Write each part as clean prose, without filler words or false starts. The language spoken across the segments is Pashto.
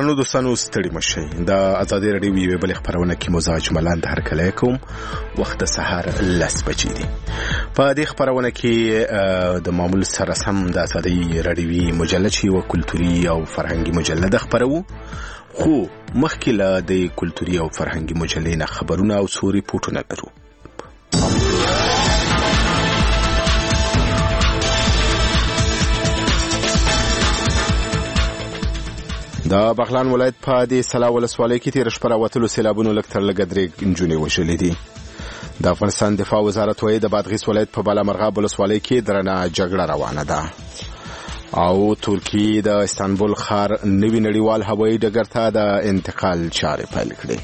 درنو دوستانو ستړي مشئ د ازادي رادیو یوه بل خبرونه کې مزاج ملان هر کله کوم وخت سهار 10 بجې دي. په دې خبرونه کې د معمول سره سم د ازادي رادیو مجله چې و کلتوري او فرهنګي مجله د خبرو خو مخکې له د کلتوري او فرهنګي مجلې نه خبرونه او څو ریپورتونه لرو. د بغلان ولایت په دې سلا ولسوالۍ کې تیر شپه راوتلو سیلابونو لکتر لګدرې انجونې وشلې دي. د افغانستان دفاع وزارت وايي د بادغیس ولایت په بالامرغاب ولسوالۍ کې درنه جګړه روانه ده او ترکیه د استانبول ښار نوی نړیوال هوایي ډګر ته د انتقال چارې پیل کړې.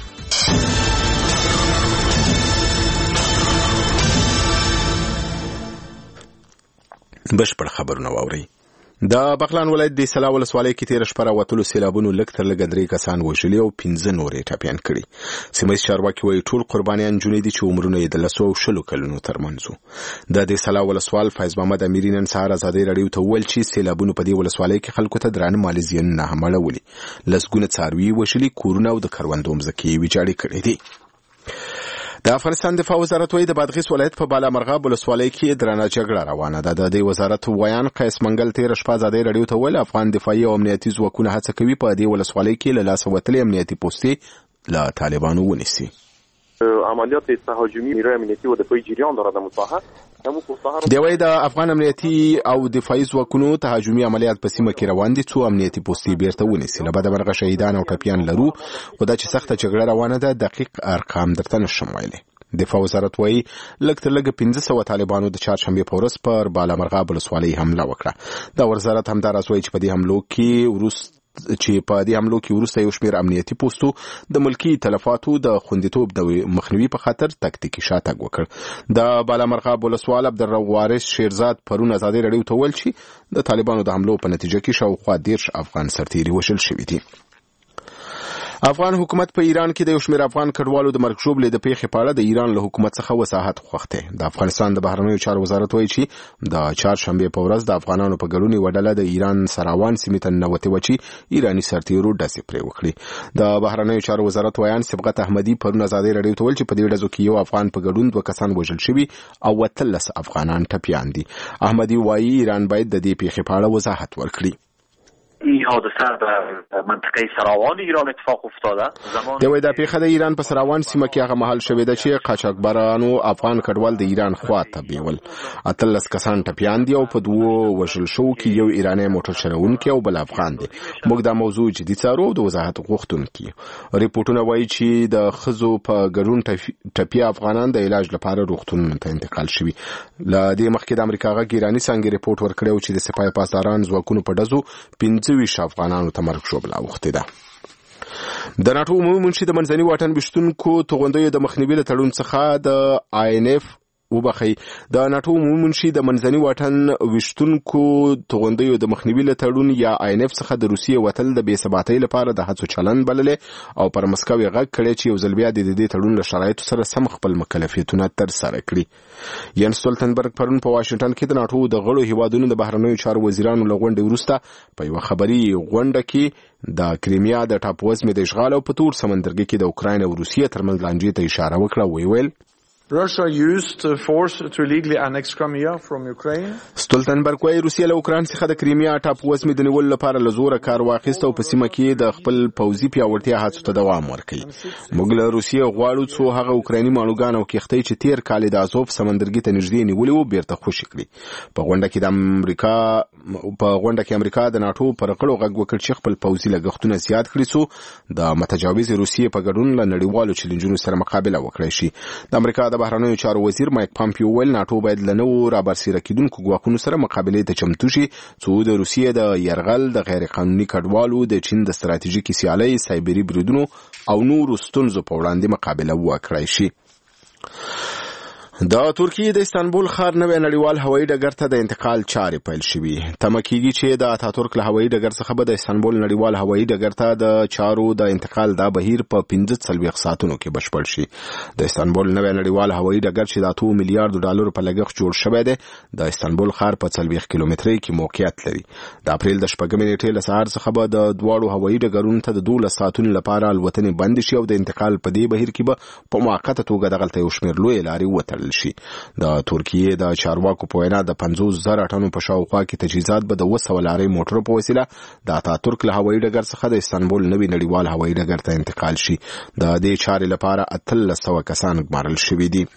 بشپړ خبرونه واورئ. د بغلان ولایت د سلا ولسوالۍ کې تیر شپه راوتلو سیلابونو لکتر لګدرې کسان وژلي او 15 نورې ټپيان کړي. سیمه‌ییز چارواکي وايي ټول قربانیان جنې دي چې عمرونه یې د 110 کلونو ترمنځ. د سلا ولسوال فیض محمد اميري نن سهار ازادي رادیو ته ویل چې سیلابونو په دې ولسوالۍ کې خلکو ته درانه مالي زیانونه هم اړولي. لسګونه څاروي وژلي، کورونه او د کروندو مځکې ویجاړې کړې دي. د افغانستان دفاع وزارت وايي د بادغیس ولایت په بالامرغاب ولسوالۍ کې درنه جګړه روانه ده. د دې وزارت ویان قیس منګل تیر شپه ازادي رادیو ته ویل افغان دفاعي او امنیتي ځواکونه هڅه کوي په دې ولسوالۍ کې له لاسه وتلې امنیتي پوستې له طالبانو ونیسي. عملیات تهاجمی نیروی امنیتی و دفاعی جریان دارد در مساحه. دی وایي د افغان امنیتي او دفاعي ځواکونو تهاجمي عملیات په سیمه کې روان دي څو امنیتي پوستې بیرته ونیسي. له بده مرغه شهیدان او ټپیان لرو خو دا چې سخته جګړه روانه ده دقیق ارقام درته نشم ویلی. دفاع وزارت وايي لکه 1500 طالبانو د چهارشنبه په ورځ پر بالامرغاب ولسوالۍ حمله وکړه. دا وزارت هم دا راځوي چې په دې حملو کې وروسته یو شمېر امنیتي پوستو د ملکی تلفاتو د خوندیتوب د مخنیوي په خاطر تکتیکي شاتګ وکړ. د بالامرغاب ولسوال عبدالرؤف وارث شیرزاد پرون ازادي رادیو ته ویل چې د طالبانو د حملو په نتیجه کې شاوخوا 10 افغان سرتیري وژل شوي دي. افغان حکومت په ایران کې د یو شمېر افغان کډوالو د مرګ ژوبلې د پیښې په اړه د ایران له حکومت څخه وضاحت غوښته. د افغانستان د بهرنیو چارو وزارت وايي چې د چهارشنبه په ورځ د افغانانو په ګډون یو ډله د ایران سراوان سیمې ته ننوتې و چې ایرانی سرتیرو ډزې پرې وکړي. د بهرنیو چارو وزارت ویان صبغت احمدي پرون ازادي رادیو ته ویل چې په دې ډزو کې یو افغان په ګډون 2 کسان وژل شوي او 13 افغانان ټپيان دي. احمدي وايي ایران باید د دې پیښې په اړه وضاحت ورکړي. این حادثه در منطقه سراوان ایران اتفاق افتاده. دوی د پیښه د ایران په سراوان سیمه کې هغه محل شوې ده چې قاچاقبرانو افغان کډوال د ایران خوا ته بیول. 13 کسان ټپيان دي او په 2 وژل شو کې یو ایرانی موټر چلوونکی او بل افغان دي. موږ دا موضوع جدي څارو او د وضاحت غوښتونکو. ریپورتونه وایي چې د خزو په ګډون ټپي افغانان د علاج لپاره روغتونونو ته انتقال شوي. له دې مخکې د امریکا غږ ایرانی څنګه ریپورت ورکړی چې د سپاه پاسداران ځواکونو په ډزو 15 افغانانو ته مرګ ژوبله اوښتې ده. د ناټو عمومي منشي د منځني واټن ویشتونکو توغندیو د مخنیوي له تړون څخه د INF وبخي د ناټو عمومي منشي د منځني واټن ویشتونکو توغندیو د مخنیوي له تړون یا INF څخه د روسیې وتل د بې ثباتۍ لپاره د هڅو چلن بللې او پر مسکو یې غږ کړی چې یو ځل بیا د دې تړون له شرایطو سره سم خپل مکلفیتونه ترسره کړي. ین سټولټنبرګ پرون په واشنگټن کې د ناټو د غړو هیوادونو د بهرنیو چارو وزیرانو له غونډې وروسته په یو خبري غونډه کې د کریمیا د ټاپووزمې د اشغال او په تور سمندرګي کې د اوکراین او روسیې ترمنځ لانجې ته اشاره وکړه. ویل Russia used force to illegally annex Crimea from Ukraine. سټولټنبرګ وايي روسیه له اوکراین څخه د کریمیا ټاپووزمې د نیولو لپاره له زوره کار واخیسته او په سیمه کې د خپل پوځي پیاوړتیا هڅو ته دوام ورکړي. موږ له روسیې غواړو څو هغه اوکرایني ماڼوګان او کښتۍ چې تیر کال د ازوف سمندرګي ته نږدې نیولې وو بیرته خوشي کړي. په غونډه کې امریکا د ناټو پر غړو غږ وکړ چې خپل پوځي لګښتونه زیات کړي څو د متجاوز روسیې په ګډون له نړیوالو چیلنجونو سره مقابله وکړي شي. د امریکا د بهرنیو چارو وزیر مایک پامپیو ویل ناټو باید له نوو رابرسېره کېدونکو ګواښونو سره مقابلې ته چمتو شي څو د روسیې د یرغل د غیر قانوني کډوالو د چین د ستراتیژیکي سیالۍ سایبري بریدونو او نورو ستونزو په وړاندې مقابله وکړای شي. د ترکیې د استانبول ښار نوې نړیوال هوایي ډګر ته د انتقال چارې پیل شوې. تمه کېږي چې د اتاتورک له هوایي ډګر څخه به د استانبول نړیوال هوایي ډګر ته د چارو د انتقال دا بهیر په 15 ساعتونو کې بشپړ شي. د استانبول نوې نړیوال هوایي ډګر چې د 2 میلیارډ ډالر په لګښت جوړ شوی دی د استانبول ښار په 40 کیلومترۍ کې موقعیت لري. د اپریل د 4 نیټې له سهار څخه به د دواړو هوایي ډګرونو ته د 12 ساعتونو لپاره الوتنې بند شي او د انتقال په دې بهیر کې به په موقته توګه دغلته یو شمېر لوی لارې وتړل شي. د ترکیې د چارواکو په وینا د 50,000 ټنو په شاوخوا کې تجهیزات به د 200 لارې موټرو په وسیله د اتاتورک له هوایي ډګر څخه د استانبول نوي نړیوال هوایي ډګر ته انتقال شي. د دې چارې لپاره 1300 کسان ګمارل شوي دي.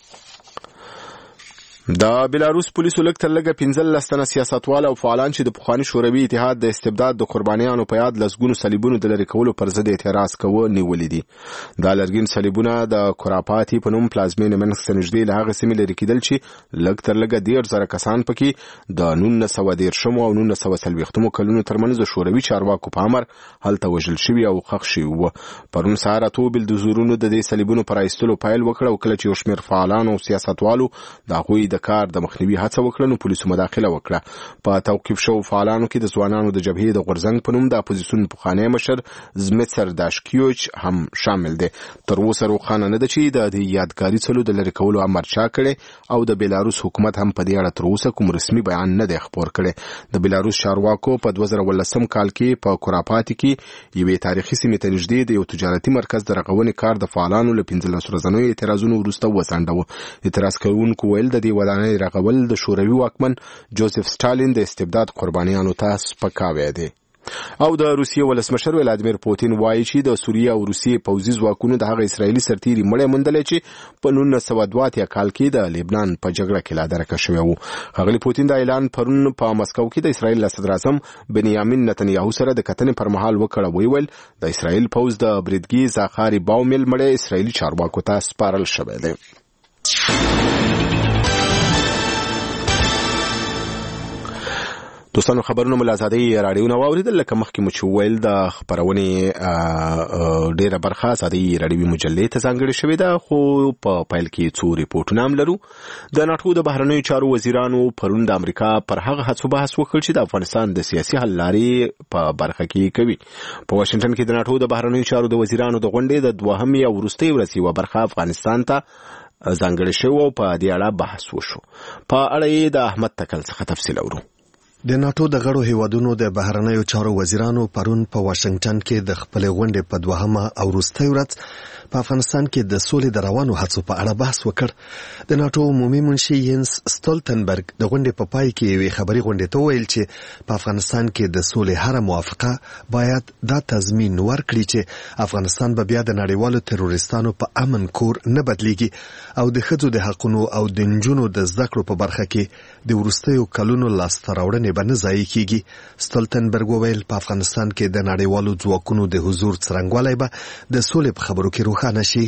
د بلاروس پولیسو لږ تر لږه 15 تنه سیاستوال او فعالان چې د پخواني شوروي اتحاد د استبداد د قربانیانو په یاد لسګونو صلیبونو د لرې کولو پر ضد اعتراض کوه نیولې دي. دا لرګین صلیبونه د کوراپاتي په نوم پلازمینې منسک ته نږدې له هغې سیمې لرې کېدل چې لږ تر لږه 1,000 کسان پکې د 1913 او 1940 کلونو ترمنځ د شوروي چارواکو په امر هلته وژل شوي او ښخ شوي وو. پرون سهار اتو بلدوزرونو د دې صلیبونو پر ایستلو پیل وکړ او کله چې یو شمېر فعالانو او سیاستوالو د هغوی د کار د مخنیوي هڅه وکړه نو پولیسو مداخله وکړه. په توقیف شو فعالانو کې د ځوانانو د جبهې د غورځنګ په نوم د اپوزیسیون پخوانی مشر زمیتسر داشکیوچ هم شامل دی. تر اوسه روښانه نه ده چې د یادګاري څلو د لرې کولو امر چا کړی او د بلاروس حکومت هم په دې اړه تر اوسه کوم رسمي بیان نه دی خپور کړی. د بلاروس چارواکو په 2018 کال کې په کوراپاتي کې یوې تاریخي سیمې ته نږدې د یو تجارتي مرکز د رغونې کار د فعالانو له 15 ورځنیو اعتراضونو وروسته وځنډاوه. اعتراض کوونکو ویل د دې ودانۍ رغول د شوروي واکمن جوزف سټالین د استبداد قربانیانو ته سپکاوی دی. او د روسیې ولسمشر ولادیمیر پوتین وایي چې د سوریې او روسیې پوځي ځواکونو د هغه اسرایلي سرتیري مړی موندلی چې په 1982 کال کې د لبنان په جګړه کې لا درکه شوی وو. ښاغلي پوتین د اعلان پرون په مسکو کې د اسرایل صدراعظم بنیامین نتنیاهو سره د کتنې پر مهال وکړ. ویل د اسرایل پوځ د بریدګي زاخاري باومل مړی اسرایلي چارواکو ته سپارل شوی دی. دوستانو خبرونه مو له ازادۍ راډیو نه واورېدل. لکه مخکې مو چې وویل د خپرونې ډېره برخه ازادۍ راډیوي مجلې ته ځانګړې شوې ده، خو په پیل کې څو ریپورټونه هم لرو. د ناټو د بهرنیو چارو وزیرانو پرون د امریکا پر هغه هڅو بحث وکړ چې د افغانستان د سیاسي حل لارې په برخه کې کوي. په واشنګټن کې د ناټو د بهرنیو چارو د وزیرانو د غونډې د دوهمې او وروستۍ ورځې یوه برخه افغانستان ته ځانګړې شوې او په دې اړه بحث وشو. په اړه یې د احمد تکل څخه تفصیل اورو. د ناټو د غړو هیوادونو د بهرنیو چارو وزیرانو پرون په واشنګټن کې د خپل غونډې په دوهمه او وروستۍ ورځ په افغانستان کې د سولې د روانو هڅو په اړه بحث وکړ. د ناټو عمومي منشي ینس سټولتنبرګ د غونډې په پای کې یوې خبري غونډې ته ویل چې په افغانستان کې د سولې هر موافقه باید دا تضمین ورکړي چې افغانستان به بیا د نړیوالو تروریستانو په امن کور نه بدلیږي او د ښځو د حقونو او د نجونو د زده کړو په برخه کې د وروستیو کلونو لاسته راوړنې به نه ضایع کیږي. سټولتنبرګ وویل په افغانستان کې د نړیوالو ځواکونو د حضور څرنګوالی به د سولې په خبرو کې روښانه شي.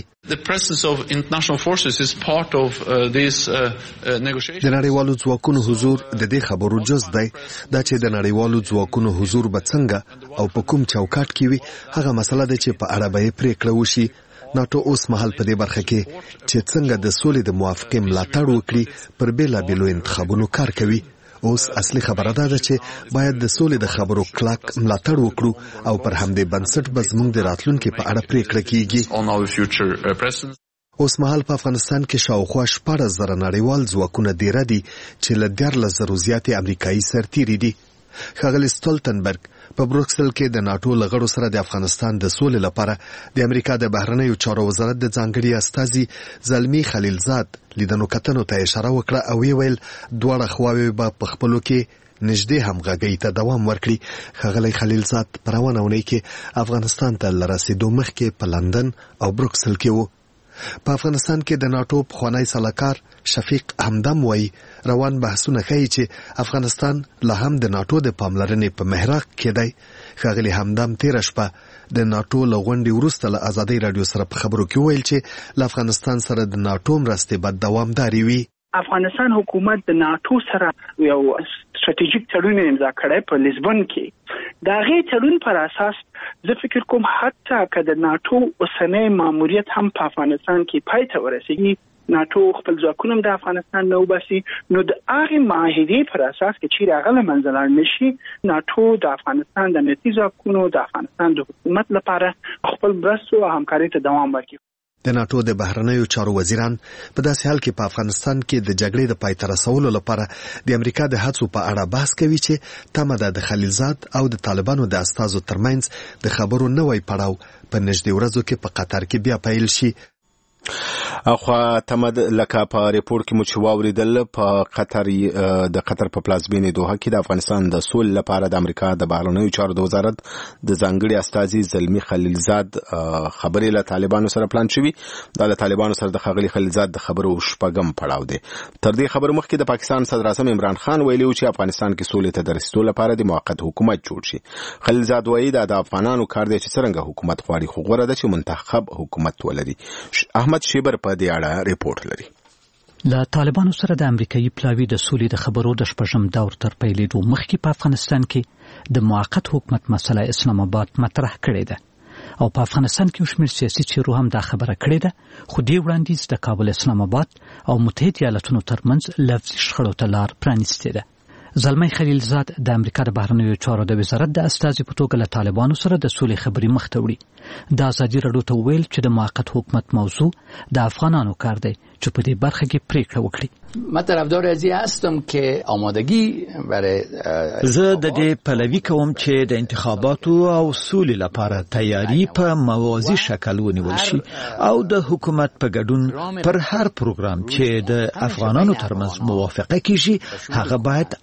د نړیوالو ځواکونو حضور د دې خبرو جز دی. دا چې د نړیوالو ځواکونو حضور به څنګه او په کوم چوکاټ کې وي هغه مسله ده چې په اړه به یې پریکړه وشي. ناټو اوس مهال په دې برخه کې چې څنګه د سولې د موافقې ملاتړ وکړي پر بېلابېلو انتخابونو کار کوي. اوس اصلي خبره ده چې باید د سولې د خبرو کلک ملاتړ وکړو او پر همدې بنسټ به زموږ د راتلونکي په اړه پریکړه کیږي. اوس مهال په افغانستان کې شاوخوا 14,000 نړیوال ځواکونه دیره دي چې له 14,000 زیاتې امریکایي سرتیري دي. ښاغلي سټولتنبرګ په بروکسل کې د ناټو له غړو سره د افغانستان د سولې لپاره د امریکا د بهرنیو چارو وزارت د ځانګړي استازي زلمي خلیلزاد لیدنو کتنو ته اشاره وکړه او ویل دواړه خواوې به په خپلو کې نږدې همغږۍ ته دوام ورکړي. ښاغلی خلیلزاد په روانه اونۍ کې افغانستان ته له رسېدو مخکې په لندن او بروکسل کې و. په افغانستان کې د ناټو پخوانی سلاکار شفیق همدم وایي روان بحثونه ښیي چې افغانستان لا هم د ناټو د پاملرنې په محراق کې دی. ښاغلي همدم تېره شپه د ناټو له غونډې وروسته له ازادۍ راډیو سره په خبرو کې وویل چې له افغانستان سره د ناټو مرستې به دوامدارې وي. افغانستان حکومت د ناټو سره یو ستراتیژیک تړون امضا کړی په لیزبون کې. دا غي تړون پر اساس زه فکر کوم حتی که د ناټو اوسنۍ ماموریت هم په افغانستان کې پای ته ورسیږي ناتو خپل ځواکونه د افغانستان نه وباسي نو د هغه معاهدې پر اساس کې چې هغه منځلار نشي ناتو د افغانستان د امنیتي ځواکونو د افغانستان د حکومت لپاره خپل مرستو او همکارۍ ته دوام ورکړي. د ناتو د بهرنیو چارو وزیران په داسې حال کې په افغانستان کې د جګړې د پای ته رسولو لپاره د امریکا د هڅو په اړه بحث کوي چې تمه ده د خلیلزاد او د طالبانو د استازو ترمنځ د خبرو نوې پړاو په نږدې ورځو کې په قطر کې بیا پیل شي. اخوا تمد لکه په ریپورت کې مو چې واوریدل په قطر د قطر په پلازمینې دوحه کې د افغانستان د سول لپاره د امریکا د بهرنیو چارو د وزارت د ځانګړي استازي زلمی خلیلزاد خبرې له طالبانو سره پلان شوی. د طالبانو سره د خغلی خلیلزاد د خبرو شپږم پړاو دی. تر دې خبرو مخکې د پاکستان صدر اعظم عمران خان ویلي چې افغانستان کې سولې ته د رسیدو لپاره د موقت حکومت جوړ شي. خلیلزاد وایي دا د افغانانو کار دی چې څنګه حکومت غواړي خو غوړه ده چې منتخب حکومت ولري. احمد شیبر په دې اړه ریپورت لري. له طالبانو سره د امریکایي پلاوی د سولې د خبرو د شپږم دور تر پیلېدو مخکې په افغانستان کې د موقت حکومت مسله اسلام آباد مطرح کړې ده او په افغانستان کې شمېر سیاسي چیرو هم دا خبره کړې ده خو دې وړاندیز د کابل اسلام آباد او متحده ایالاتونو ترمنځ لفظي شخړو ته لار پرانیستې ده. زلمی خلیلزاد د امریکا د بهرنیو چارو د وزارت د استازي په توګه له طالبانو سره د سولې خبرې مخ ته وړي. د ازادي راډیو ته ویل چې د موقت حکومت موضوع د افغانانو کار دی چې په دې برخه کې پریکړه وکړي. من طرفدار ازی هستم که آمادگی برای زه د دې پلوي کوم چې د انتخاباتو او سولې لپاره تیاری په موازی شکل ونیول شي او د حکومت په ګډون پر هر پروګرام چې د افغانانو ترمنځ موافقه کیږي هغه باید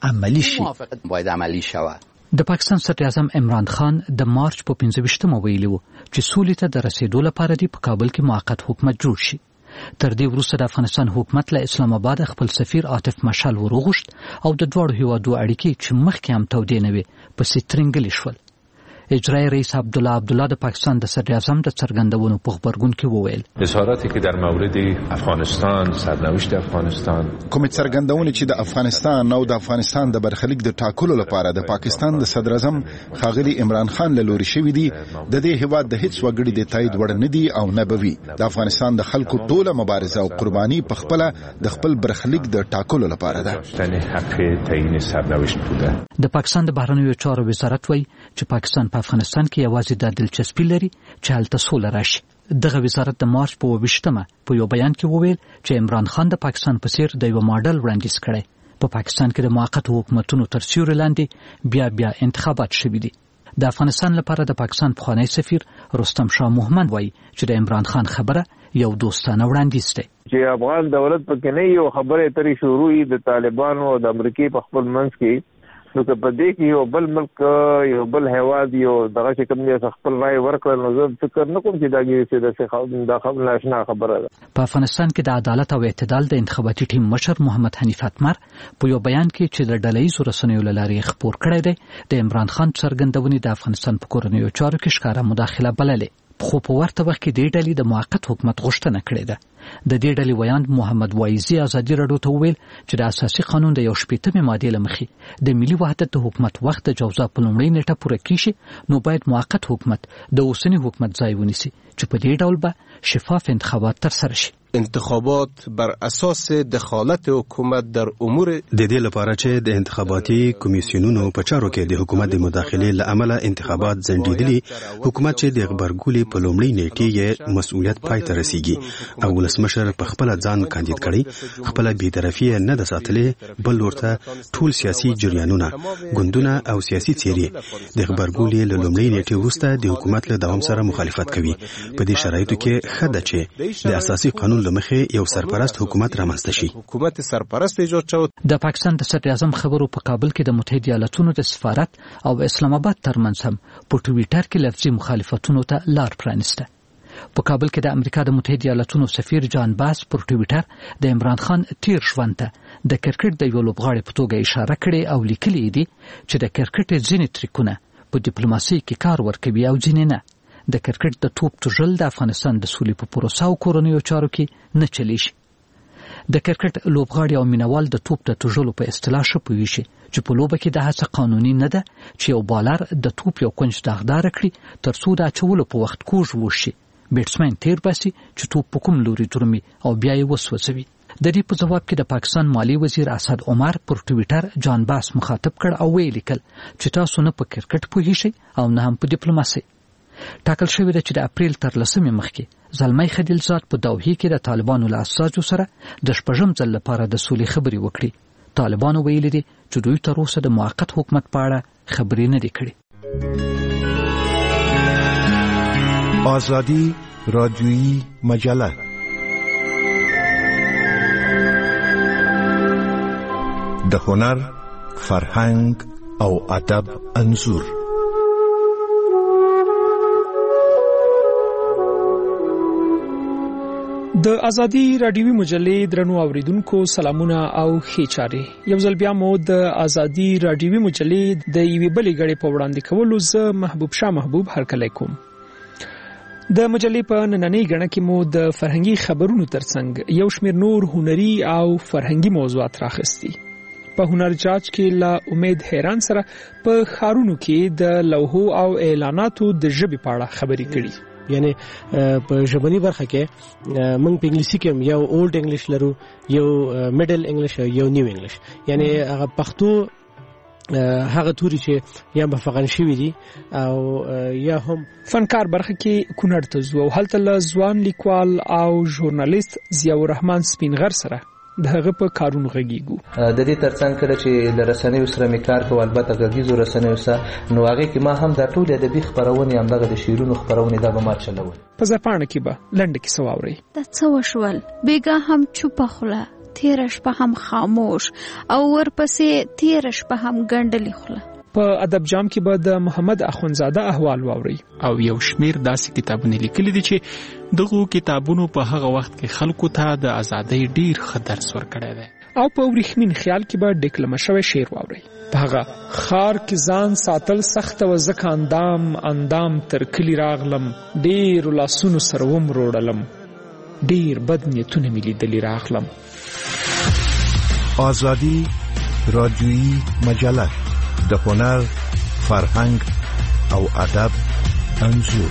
عملی شود. د پاکستان صدر اعظم عمران خان د مارچ په 15مه ویلي و چې سولې ته د رسیدو لپاره دی په کابل کې موقت حکومت جوړ شي. تر دې وروسته د افغانستان حکومت له اسلام آباد خپل سفیر عاطف مشال ورغوښت او د دواړو هیوادو اړیکې چې مخکې هم تودې نه وي پسې ترنګلې شول. اجرای رئیس عبدالله د پاکستان د صدر اعظم د څرګندونو په خبرګون کې وویل اظهاراتی که در مورد افغانستان سرنوشت افغانستان کوم څرګندونې چې د افغانستان او د افغانستان د برخلیک د ټاکلو لپاره د پاکستان د صدر اعظم ښاغلي عمران خان له لوري شوې دي د دې هیواد د هیڅ وګړي د تایید وړ نه دي او نه بوي. د افغانستان د خلکو ټوله مبارزه او قرباني په خپل د خپل برخلیک د ټاکلو لپاره ده. حق تعیین سرنوشت بوده. د پاکستان د بهرنیو چارو وزارت وایي چې پاکستان په افغانستان کې یوازې د دلچسپي لري چې هلته سوله راشي. دغه وزارت د مارچ په 28مه په یو بیان کې وویل چې عمران خان د پاکستان په څیر د یو ماډل وړاندیز کړی. په پاکستان کې د موقت حکومتونو تر سیوري لاندې بیا انتخابات شوي دي. د افغانستان لپاره د پاکستان پخوانی سفیر رستم شاه محمد وایي چې د عمران خان خبره یو دوستانه وړاندیز دی. چې افغان دولت پکې نه یو خبره ترې شروع د طالبانو او د امریکای په خپل منځ کې نو که په دې کې یو بل ملک یو بل هیواد یو دغه چې کوم دی خپل رائے ورکړل نو زه فکر نه کوم چې دا کې د خبر ناشنا خبره ده. په افغانستان کې د عدالت او اعتدال د انتخاباتي ټیم مشر محمد حنیف اتمر په یو بیان کې چې د ډلهییزو رسنیو له لارې خپور کړی دی د عمران خان څرګندونې د افغانستان په کورنیو چارو کې ښکاره مداخله بللې خو په ورته وخت کې دې ډلې د موقت حکومت غوښتنه کړې ده. د دې ډلې ویاند محمد وایزي ازادي راډیو ته وویل چې د اساسي قانون د 18مې ماده له مخې د ملي وحدت د حکومت وخت د جوزا په لومړۍ نیټه پوره کیږي نو باید موقت حکومت د اوسنی حکومت ځای ونیسي چې په دې ډول به شفاف انتخابات ترسره شي. انتخابات بر اساس دخالت حکومت در امور د دې لپاره چې د انتخاباتي کمیسیونونو په چارو کې د حکومت د مداخلې له امله انتخابات ځنډېدلي حکومت چې د خبرګولې په لومړۍ نیټه یې مسؤلیت پای ته رسیږي او ولسمشر په خپل ځان کاندید کړي خپل بی‌طرفي نه د ساتلې بل ورته ټول سیاسي جریانونه ګوندونه او سیاسي څیرې د خبرګولې له لومړۍ نیټه وروسته د حکومت له دوام سره مخالفت کوي. په دې شرایطو کې خده چې د اساسي قانون لمخې یو سرپرست حکومت رامنځته شي. حکومت سرپرست ایجاد شو. د پاکستان د صدر اعظم خبرو په کابل کې د متحده ایالاتونو د سفارت او اسلام آباد ترمنځ هم په ټویټر کې لفظي مخالفتونو ته لار پرانسته. په کابل کې د امریکا د متحده ایالاتونو سفیر جان باس پر ټویټر د عمران خان تیر ژوند ته د کرکټ د یو لوبغاړي په توګه اشاره کړې او لیکلي دي چې د کرکټ ځینې ټریکونه په ډیپلوماسي کې کار ورکوي او ځینې نه. د کرکټ د توپ توژل د افغانستان د سولې په پروسه او کورنیو چارو کې نه چلیږي. د کرکټ لوبغاړي او مینوال د توپ د توژلو په اصطلاح ښه پوهیږي چې په لوبه کې د هڅه قانوني نه ده چې یو بالر د توپ یو کونج داغدار کړي تر څو د اچولو په وخت کوږ وشي بیټسمن تیر باسي چې توپ په کوم لوري درومي او بیا یې وسوځوي. د دې په جواب کې د پاکستان مالی وزیر اسد عمر پر ټویټر جان باس مخاطب کړ او ویل کل چې تاسو نه په کرکټ پوهیږئ او نه هم په ډیپلوماسي. ټاکل شوی دی چې د اپریل تر 10 مخکې زلمی خلیلزاد په دوحه کې د طالبانو له اساسو سره د شپږم ځل لپاره د سولې خبرې وکړي. طالبانو ویلي دي چې دوی تر اوسه د موقت حکومت په اړه خبرې نه دي کړې. آزادی رادیویی مجله د هنر، فرهنګ او ادب انځور. د ازادي رادیوي مجلې درنو اوریدونکو سلامونه او ښې چارې. یو ځل بیا مو د ازادي رادیوي مجلې د یوې بلې غړې په وړاندې کولو زه محبوب شاه محبوب هرکلی کوم. د مجلې په نننۍ غړه کې مو د فرهنګي خبرونو ترڅنګ یو شمېر نور هنري او فرهنګي موضوعات راخستي. په هنر جاج کې لا امید حیران سره په خارونو کې د لوحو او اعلاناتو د ژبې په اړه خبرې کړي. یعنی په ژبنی برخه کې موږ په انګلیسي کې یو اولډ انګلیش لرو، یو میډل انګلیش او یو نیو انګلیش. یعنی هغه پښتو هغه توري چې یا مفغن شوی دي او یا هم فنکار برخه کې کونړ ته ځو او هلته له ځوان لیکوال او ژورنالیست ضیاء الرحمن سپینغر سره د هغه په کارونو غږیږو. د دې ترڅنګ کله چې د رسنیو سره میکار کوو، البته غږیزو رسنیو سره، نو هغه کې ما هم د ټول ادبي خبرونه هم دغه د شعرونو خبرونه دا به ما چلول. په زپانه کې به لنډه کې سواوري د څه وشول، بیګا هم چوپ خوله، تیر شپه هم خاموش او ورپسې تیر شپه هم ګندلې خوله. په ادب جام کې به د محمد اخونزاده احوال واوري او یو شمیر داسې کتابونه لیکلي دي چې دغه کتابونو په هغه وخت کې خلکو ته د ازادۍ ډیر ښه درس ورکړی دی. او په ورېښمین خیال کې به ډیکلمه شوی شعر واوري. په هغه خار کې ځان ساتل سخت و ځکه اندام تر کلی راغلم، ډیر لاسونو سره ومروړلم، ډیر بد نیتونه مې لیدلي راغلم. آزادی رادیویی مجله د هنر، فرهنګ او ادب انځور.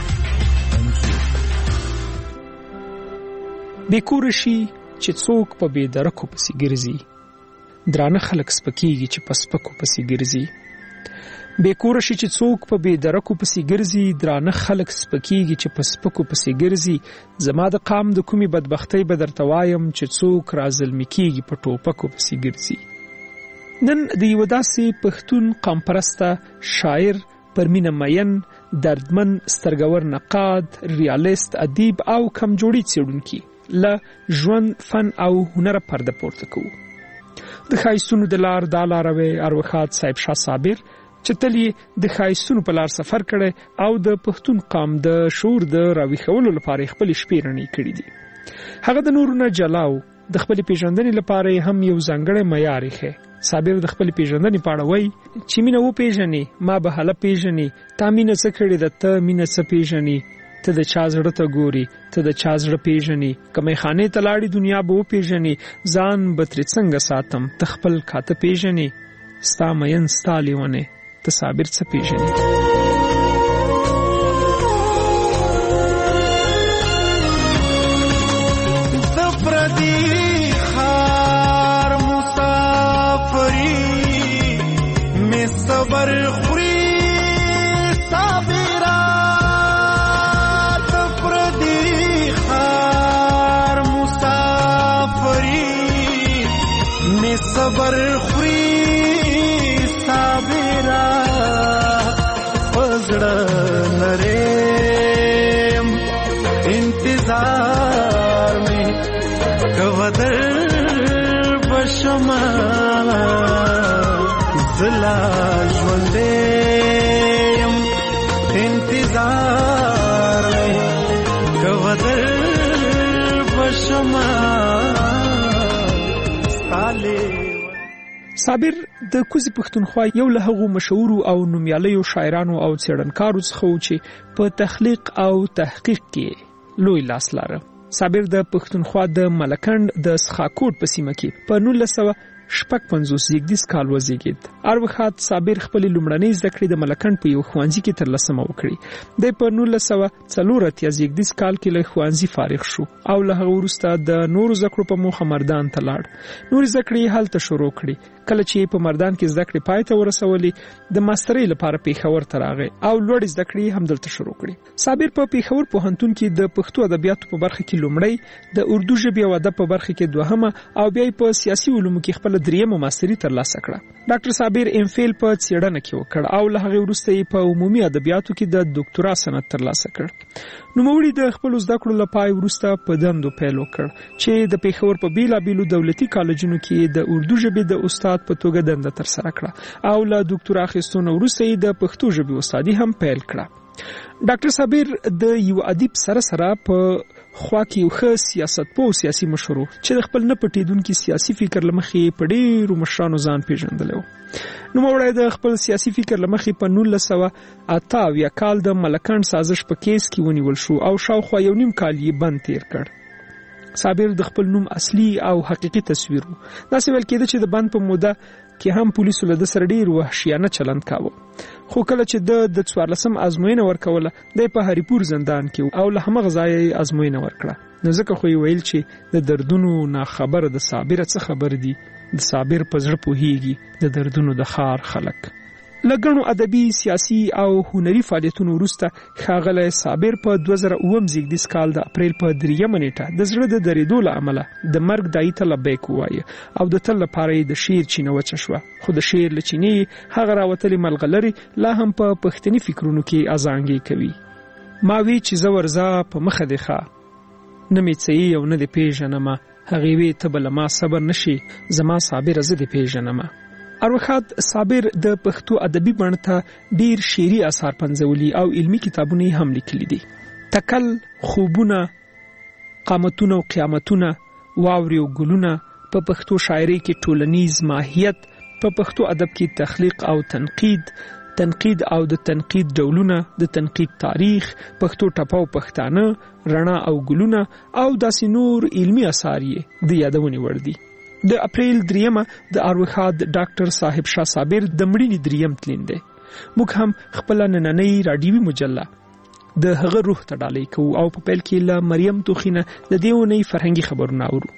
بیکور شي چې څوک په بې درکو پسې ګرځي، درانه خلک سپکیږي چې په سپکو پسې ګرځي. بیکور شي چې څوک په بې درکو پسې ګرځي، درانه خلک سپکیږي چې په سپکو پسې ګرځي. زما د قام د کومې بدبختۍ به درته وایم چې څوک راظلمي کیږي په ټوپکو پسې ګرځي. نن د یو داسې پښتون قام پرسته شاعر، پرمینه مین، دردمن، سترګور نقاد، ریالیست، ادیب او کمجوړي څېړونکي له ژوند، فن او هنر پرده پورته کوو. د ښایستونو د لار دا لاروی اروخات صاحب شاه صابر چې تل یې د ښایستونو په لار سفر کړی او د پښتون قام د شعور د راویښولو لپاره خپلې شپې رڼې کړي دي. هغه د نورو نه جلاو د خپلې پیژندنې لپاره هم یو ځانګړی معیار ایښی. صابر د خپلې پیژندنې په اړه وایي چې مینه وپېژنې، ما به هله پېژنې، تا مینه څه کړې ده، ته مینه څه پېژنې، ته د چا زړه ته ګوري، ته د چا زړه پېژنې، که میخانې ته لاړې دنیا به وپېژنې، ځان به ترې څنګه ساتم، ته خپل کاته پېژنې، ستا مین ستا لیونې، ته صابر څه پېژنې. صبر خوري صابرا پزړه لرم انتظار می کوودر بشما زلا ژوندم انتظار می کوودر بشما صابر د کوزي پښتونخوا یو له هغو مشهورو او نومیالیو شاعرانو او څېړنکارو څخه و چې په تخلیق او تحقیق کې لوی لاس لاره. صابر د پښتونخوا د ملکنډ د سخاکوټ په سیمه کې په 1900 56 زیږدیز کال وزیږید. اروخات صابر خپل لومړنۍ زده کړې د ملکند په یو ښوونځي کې ترلاسه وکړې. د په 1904 زیږدیز کال کې له ښوونځي فارغ شو او له هغه وروسته د نورو زده کړو په موخه مردان ته لاړ. نور زده کړې هلته شروع کړې. کله چې په مردان کې زده کړې پای ته ورسولې د ماسترۍ لپاره پیښور ته راغی او لوړ زده کړې هم دلته شروع کړې. صابر په پیښور پوهنتون کې د پښتو ادبیاتو په برخه کې لومړی، د اردو ژبې او ادب په برخه کې دوهمه او بیا په سیاسي علومو کې خپل دریمه ماستري ترلاسه کړه. ډاکټر صابر ام فیل په څېړنه کې وکړ او له هغه وروسته په عمومي ادبیاتو کې د ډاکټرا سند ترلاسه کړ. نوموړي د خپل زده کړو لپاره وروسته په دندو پیل وکړ چې د پیښور په بیلابیلو دولتي کالجونو کې د اردو ژبې د استاد په توګه دنده ترسره کړه او له ډاکټرا اخیستو وروسته د پښتو ژبې استادي هم پیل کړه. ډاکټر صابر د یو ادیب سره په خوا کې یو ښه سیاستپوه سیاسي مشر چې د خپل نه پټېدونکي سیاسي فکر لمخې په ډېرو مشرانو ځان پیژندلی و. نوموړی د خپل سیاسي فکر لمخې په 1988 کال د ملکند سازش په کیس کې ونیول شو او شاوخوا یو نیم کال یې بند تیر کړ. صابر د خپل نوم اصلي او حقیقي تصویر و. داسې ویل کېده چې د بند په موده کې هم پولیسو له سره ډیر وحشیانه چلند کاوه. خو کله چې د 14 ازموینه ورکوله د په هریپور زندان کې او له همغه ځای ازموینه ورکړه. نو ځکه خو ویل چې د دردونو نه خبر د صابر څه خبر دي، د صابر په زړه پوهیږي د دردونو د خار خلک. لګڼو ادبي، سیاسي او هنري فعالیتونو وروسته ښاغلی صابر په 2009 زیږدیز کال د اپریل په 3 نیټه د زړه د درېدو له امله د مرګ دایي ته لبیک ووایه او د تل لپاره یې د شعر چینه وچه شوه. خو د شعر له چینې هغه راوتلې ملغلرې لا هم په پښتني فکرونو کې ازانګې کوي. ما وی چې زه ورځه په مخه دی ښه، نه مې څه او نه دې پیژنمه. هغې وی ته به له ما صبر نشي، زما صابره زه دې پیژنمه. اروخات صابر د پښتو ادبي بڼ ته ډیر شعري اثار پنځولي او علمي کتابونه هم لیکلي دي. تکل، خوبونه، قامتونه او قیامتونه، واوري او ګلونه، په پښتو شاعري کې ټولنیز ماهیت، په پښتو ادب کې تخلیق او تنقید او د تنقید ډولونه، د تنقید تاریخ، پښتو ټپه او پښتانه، رڼا او ګلونه او داسې نور علمي اثار یې د یادونې وړ دي. د اپریل 3 د اروخات ډاکټر صاحب شاه صابر د مړینې 3 تلین دی. موږ هم خپل نننۍ راډیوي مجله د هغه روح ته ډالۍ کوو او په پیل کې له مریم توخینه د دې اونۍ فرهنګي خبرونه اورو.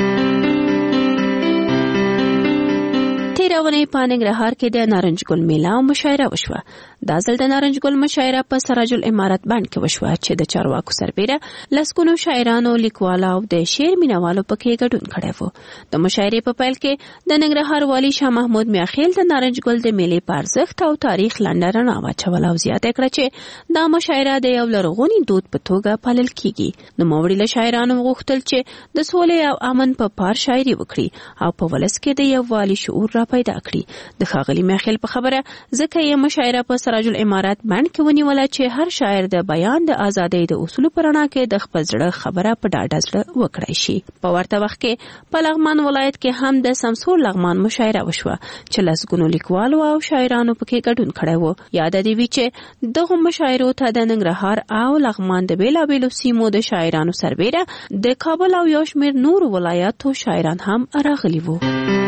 تیرونی په ننګرهار کې د نارنج ګل میله او مشاعره وشوه. دا ځل د نارنج ګل مشاعره په سراج الامارات بند کې وشوه چې د چارواکو سربېره لسګونو شاعرانو، لیکوالو او د شعر مینوالو پکې ګډون کړی و. د مشاعرې په پیل کې د ننګرهار والي شاه محمود میاخیل د نارنج ګل د میلې په ارزښت او تاریخ لنډه رڼا واچوله او زیاته کړه چې دا مشاعره د یو لرغوني دود په توګه پالل کیږي. نوموړي له شاعرانو غوښتل چې د سولې او امن په پار شاعري وکړي او په ولس کې د یووالي شعور را پیدا کړي. د ښاغلي میاخیل په خبره ځکه یې مشاعره په سراج الامارات بند کې ونیوله چې هر شاعر د بیان د ازادۍ د اصولو په رڼا کې د خپل زړه خبره په ډاډه زړه وکړای شي. په ورته وخت کې په لغمان ولایت کې هم د سمسور لغمان مشاعره وشوه چې لسګونو لیکوالو او شاعرانو پکې ګډون کړی و. یاد دی وی چې دغه مشاعرو ته د ننګرهار او لغمان د بیلابیلو سیمو د شاعرانو سربېره د کابل او یو شمېر نورو ولایاتو شاعران هم راغلي وو.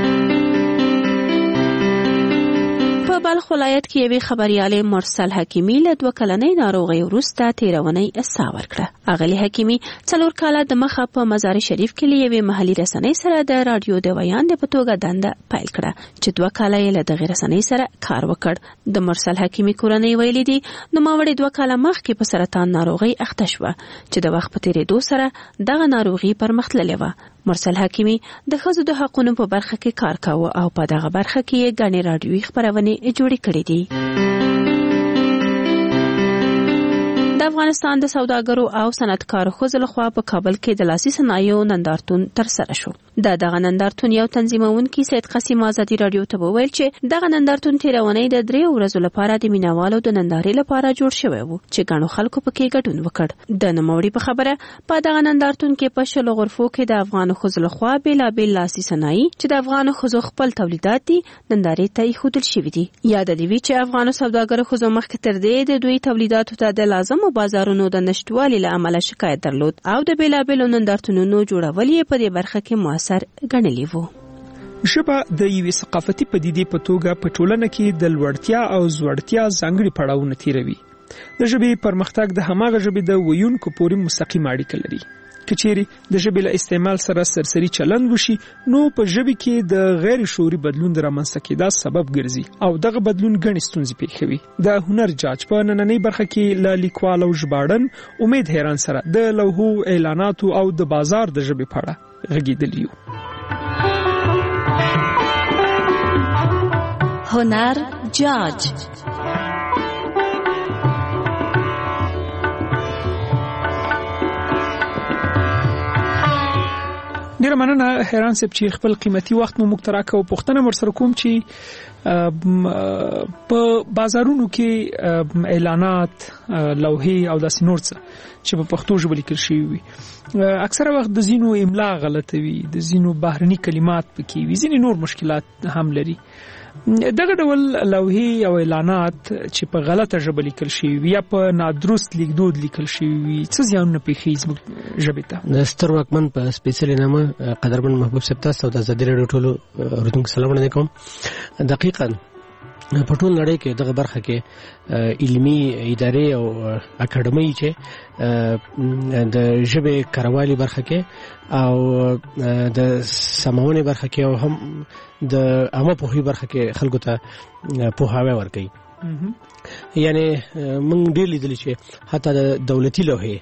په بلخ ولایت کې یوې خبریالې مرسل حکیمی له 2 کلنۍ ناروغۍ وروسته تیرونی ساه ورکړه. اغلی حکیمی 4 کاله د مخه په مزار شریف کې له یوې محلي رسنۍ سره د رادیو د ویاند په توګه دنده پیل کړه چې 2 کاله یې له دغې رسنۍ سره کار وکړ. د مرسل حکیمی کورنۍ ویلي دي نوموړې 2 کاله مخکې په سرطان ناروغۍ اخته شوه چې د وخت په تیریدو سره دغه ناروغي پرمختللې وه. مرسل حکیمی د ښځو د حقونو په برخه کې کار کاوه او په دغه برخه کې یې ګڼې راډیوي خپرونې جوړې کړې دي. د افغانستان د سوداګرو او صنعتکارو ښځو لخوا په کابل کې د لاسي صنایعو نندارتون ترسره شو. دغه نندارتون یو تنظیمونکي سید قاسم آزادي راډیو ته وویل چې دغه نندارتون تیرونی د 3 ورځو لپاره د مینوالو د نندارې لپاره جوړ شوی و چې ګڼو خلکو پکې ګډون وکړ. د نوموړي په خبره په دغه نندارتون کې په 10 غرفو کې د افغانو ښځو لخوا بیلابیل لاسي صنایع چې د افغانو ښځو خپل تولیدات دي نندارې ته ایښودل شوي دي. یاد دی وی چې افغانو سوداګرو ښځو مخکې تر دې د دوی تولیداتو ته د لازمو بازارونو د نشټوالي له امله شکایت درلود او د بیلابیلو نندارتونونو جوړول یې په دې برخه کې موثر ګڼلی وو. ژبه د یوې ثقافتي پدیدې په توګه په ټولنه کې د لوړتیا او زوړتیا ځانګړي پړاوونه تیروي. د ژبې پرمختګ د هماغه ژبې د ویونکو پورې مستقیم اړیکه لري. که چیرې د ژبې له استعمال سره سرسري چلند وشي نو په ژبې کې د غیر شعوري بدلون د رامنځته کېدا سبب ګرځي او دغه بدلون ګڼې ستونزې پیښوي. د هنر جاج په نننۍ برخه کې له لیکوال او ژباړن امید حیران سره د لوحو، اعلاناتو او د بازار د ژبې په اړه غږېدلی یو. هنر جاج. ډیره مننه حیران صاحب چې خپل قیمتي وخت مو موږ ته راکړ. پوښتنه ورسره کوم چې په بازارونو کې اعلانات، لوحې او داسې نور څه چې په پښتو ژبه لیکل شوي وي اکثره وخت د ځینو املا غلطه وي، د ځینو بهرني کلمات پکې وي، ځینې نور مشکلات هم لري. دغه ډول لوحې او اعلانات چې په غلطه ژبه لیکل شوي وي یا په نادرست لیکدود لیکل شوي وي څه زیانونه پېښوي زموږ ژبې ته؟ د ستر واکمن په سپېڅلې نامه قدرمن محبوب صاحب تاسو ته د ازادي راډیو ټولو اورېدونکو سلام وړاندې کوم. دقیقاً په ټول نړۍ کې دغه برخه کې علمي ادارې او اکاډمۍ چې د ژبې کاروالي برخه کې او د سماونې برخه کې او هم د عامه پوهې برخه کې خلکو ته پوهاوی ورکوي. یعنی موږ ډېر لیدلی چې حتی د دولتي لوحې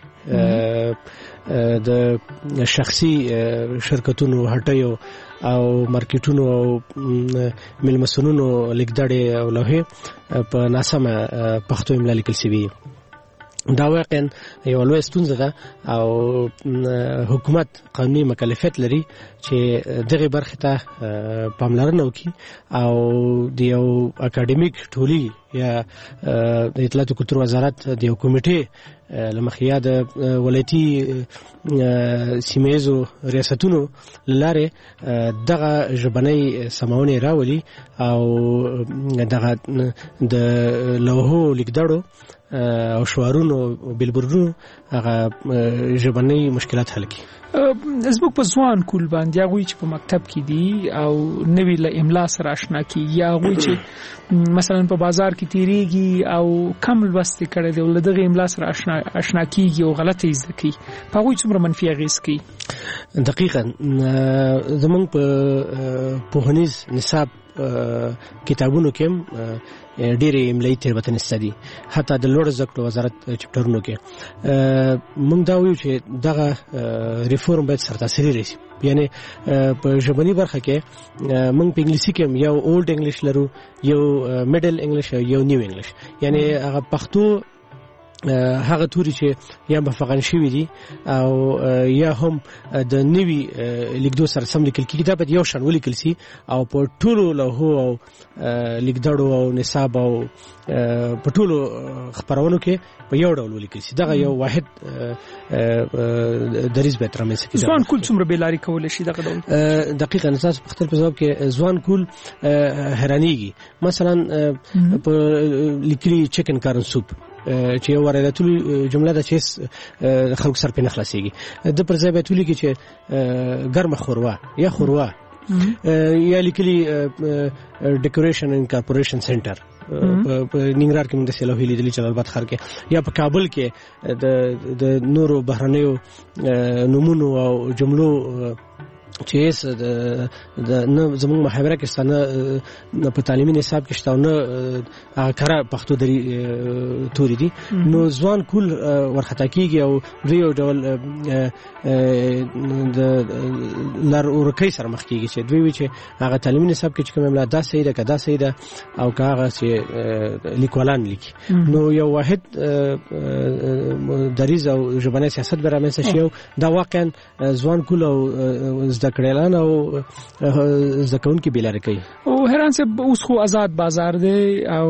د شخصي شرکتونو، هټیو او مارکیټونو او میلمستونونو لیکدړې او لوحې په ناسمه پښتو املا لیکل شوي. دا واقعا یو لویه ستونزه ده او حکومت قانوني مکلفیت لري چې دغه برخه ته پاملرنه وکړي او د یو اکاډمیک ټولۍ یا د اطلاعات او کلتور وزارت د یو کمیټې لمخې د ولایتي سیمه‌ییزو ریاستونو لاره دغه ژبنۍ سماونې راولي او دغه د لوحو لیکدړو او شعارونو بیلبورډونو هغه ژبنۍ مشکلات حل کړي. زموږ په ځوان کول باندې هغوی چې په مکتب کې دي او نوی له املا سره آشنا کېږي، هغوی چې مثلا په بازار کې تیریږي او کم لوست یې کړی دی او له دغې املا سره آشنا کېږي او غلطه یې زده کوي، په هغوی څومره منفي اغېز کوي؟ دقیقاً زموږ په پوهنیز نصاب کتابونو کې ډېرې املایي تېروتنې شته دي. حتی د لوړ زده کړو وزارت چپټرونو کې موږ دا وایو چې دغه ریفورم باید سرتاسري راشي. یعنی په ژبني برخه کې موږ په انګلیسي کې یو اولډ انګلیش لرو، یو میډل انګلیش او یو نیو انګلیش. یعنی هغه پښتو هغه توري چې یا مفغان شوی دي او یا هم د نوي لیکدود سره سم لیکل کېږي، دا باید یو شان ولیکل سي او په ټولو لوحو او لیکدړو او نصاب او په ټولو خپرونو کې په یو ډول ولیکل سي. دغه یو واحد دریځ باید رامنځته کړي. ځوان کول څومره بېلارې کولی شي دغه ډول؟ دقیقاً تاسو په خپل ځواب کې ځوان کول حیرانېږي. مثلا په لیکلي چکن کارن سوپ چې یو وارداتي جمله ده چې خلکو سر په نه خلاصېږي، د پر ځای باید ولیکي چې ګرمه ښوروا یا ښوروا یا لیکلي ډیکوریشن اینډ کارپوریشن سنټر. په ننګرهار کې موږ د سیلوهي لیدلي جلال آباد ښار کې یا په کابل کې د نورو بهرنیو نومونو او جملو چې د نه زموږ محاوره کې ستانه په تعلیمي نصاب کې شتاونه کړه پښتو دری توري دي، نو ځوان کول ورخطا کیږي او دوی یو ډول د لار اورکې سره مخ کیږي چې دوی چې هغه تعلیمي نصاب کې چې کومه دا صحیح ده کدا صحیح ده او هغه چې لیکوالان لیکي، نو یو واحد دریز او ژبنی سیاست به رامنځته شي. دا واقعا ځوان کول او ذکرلان او ځکون کې بیلاره کوي. او هران سے اوس خو آزاد بازار دی او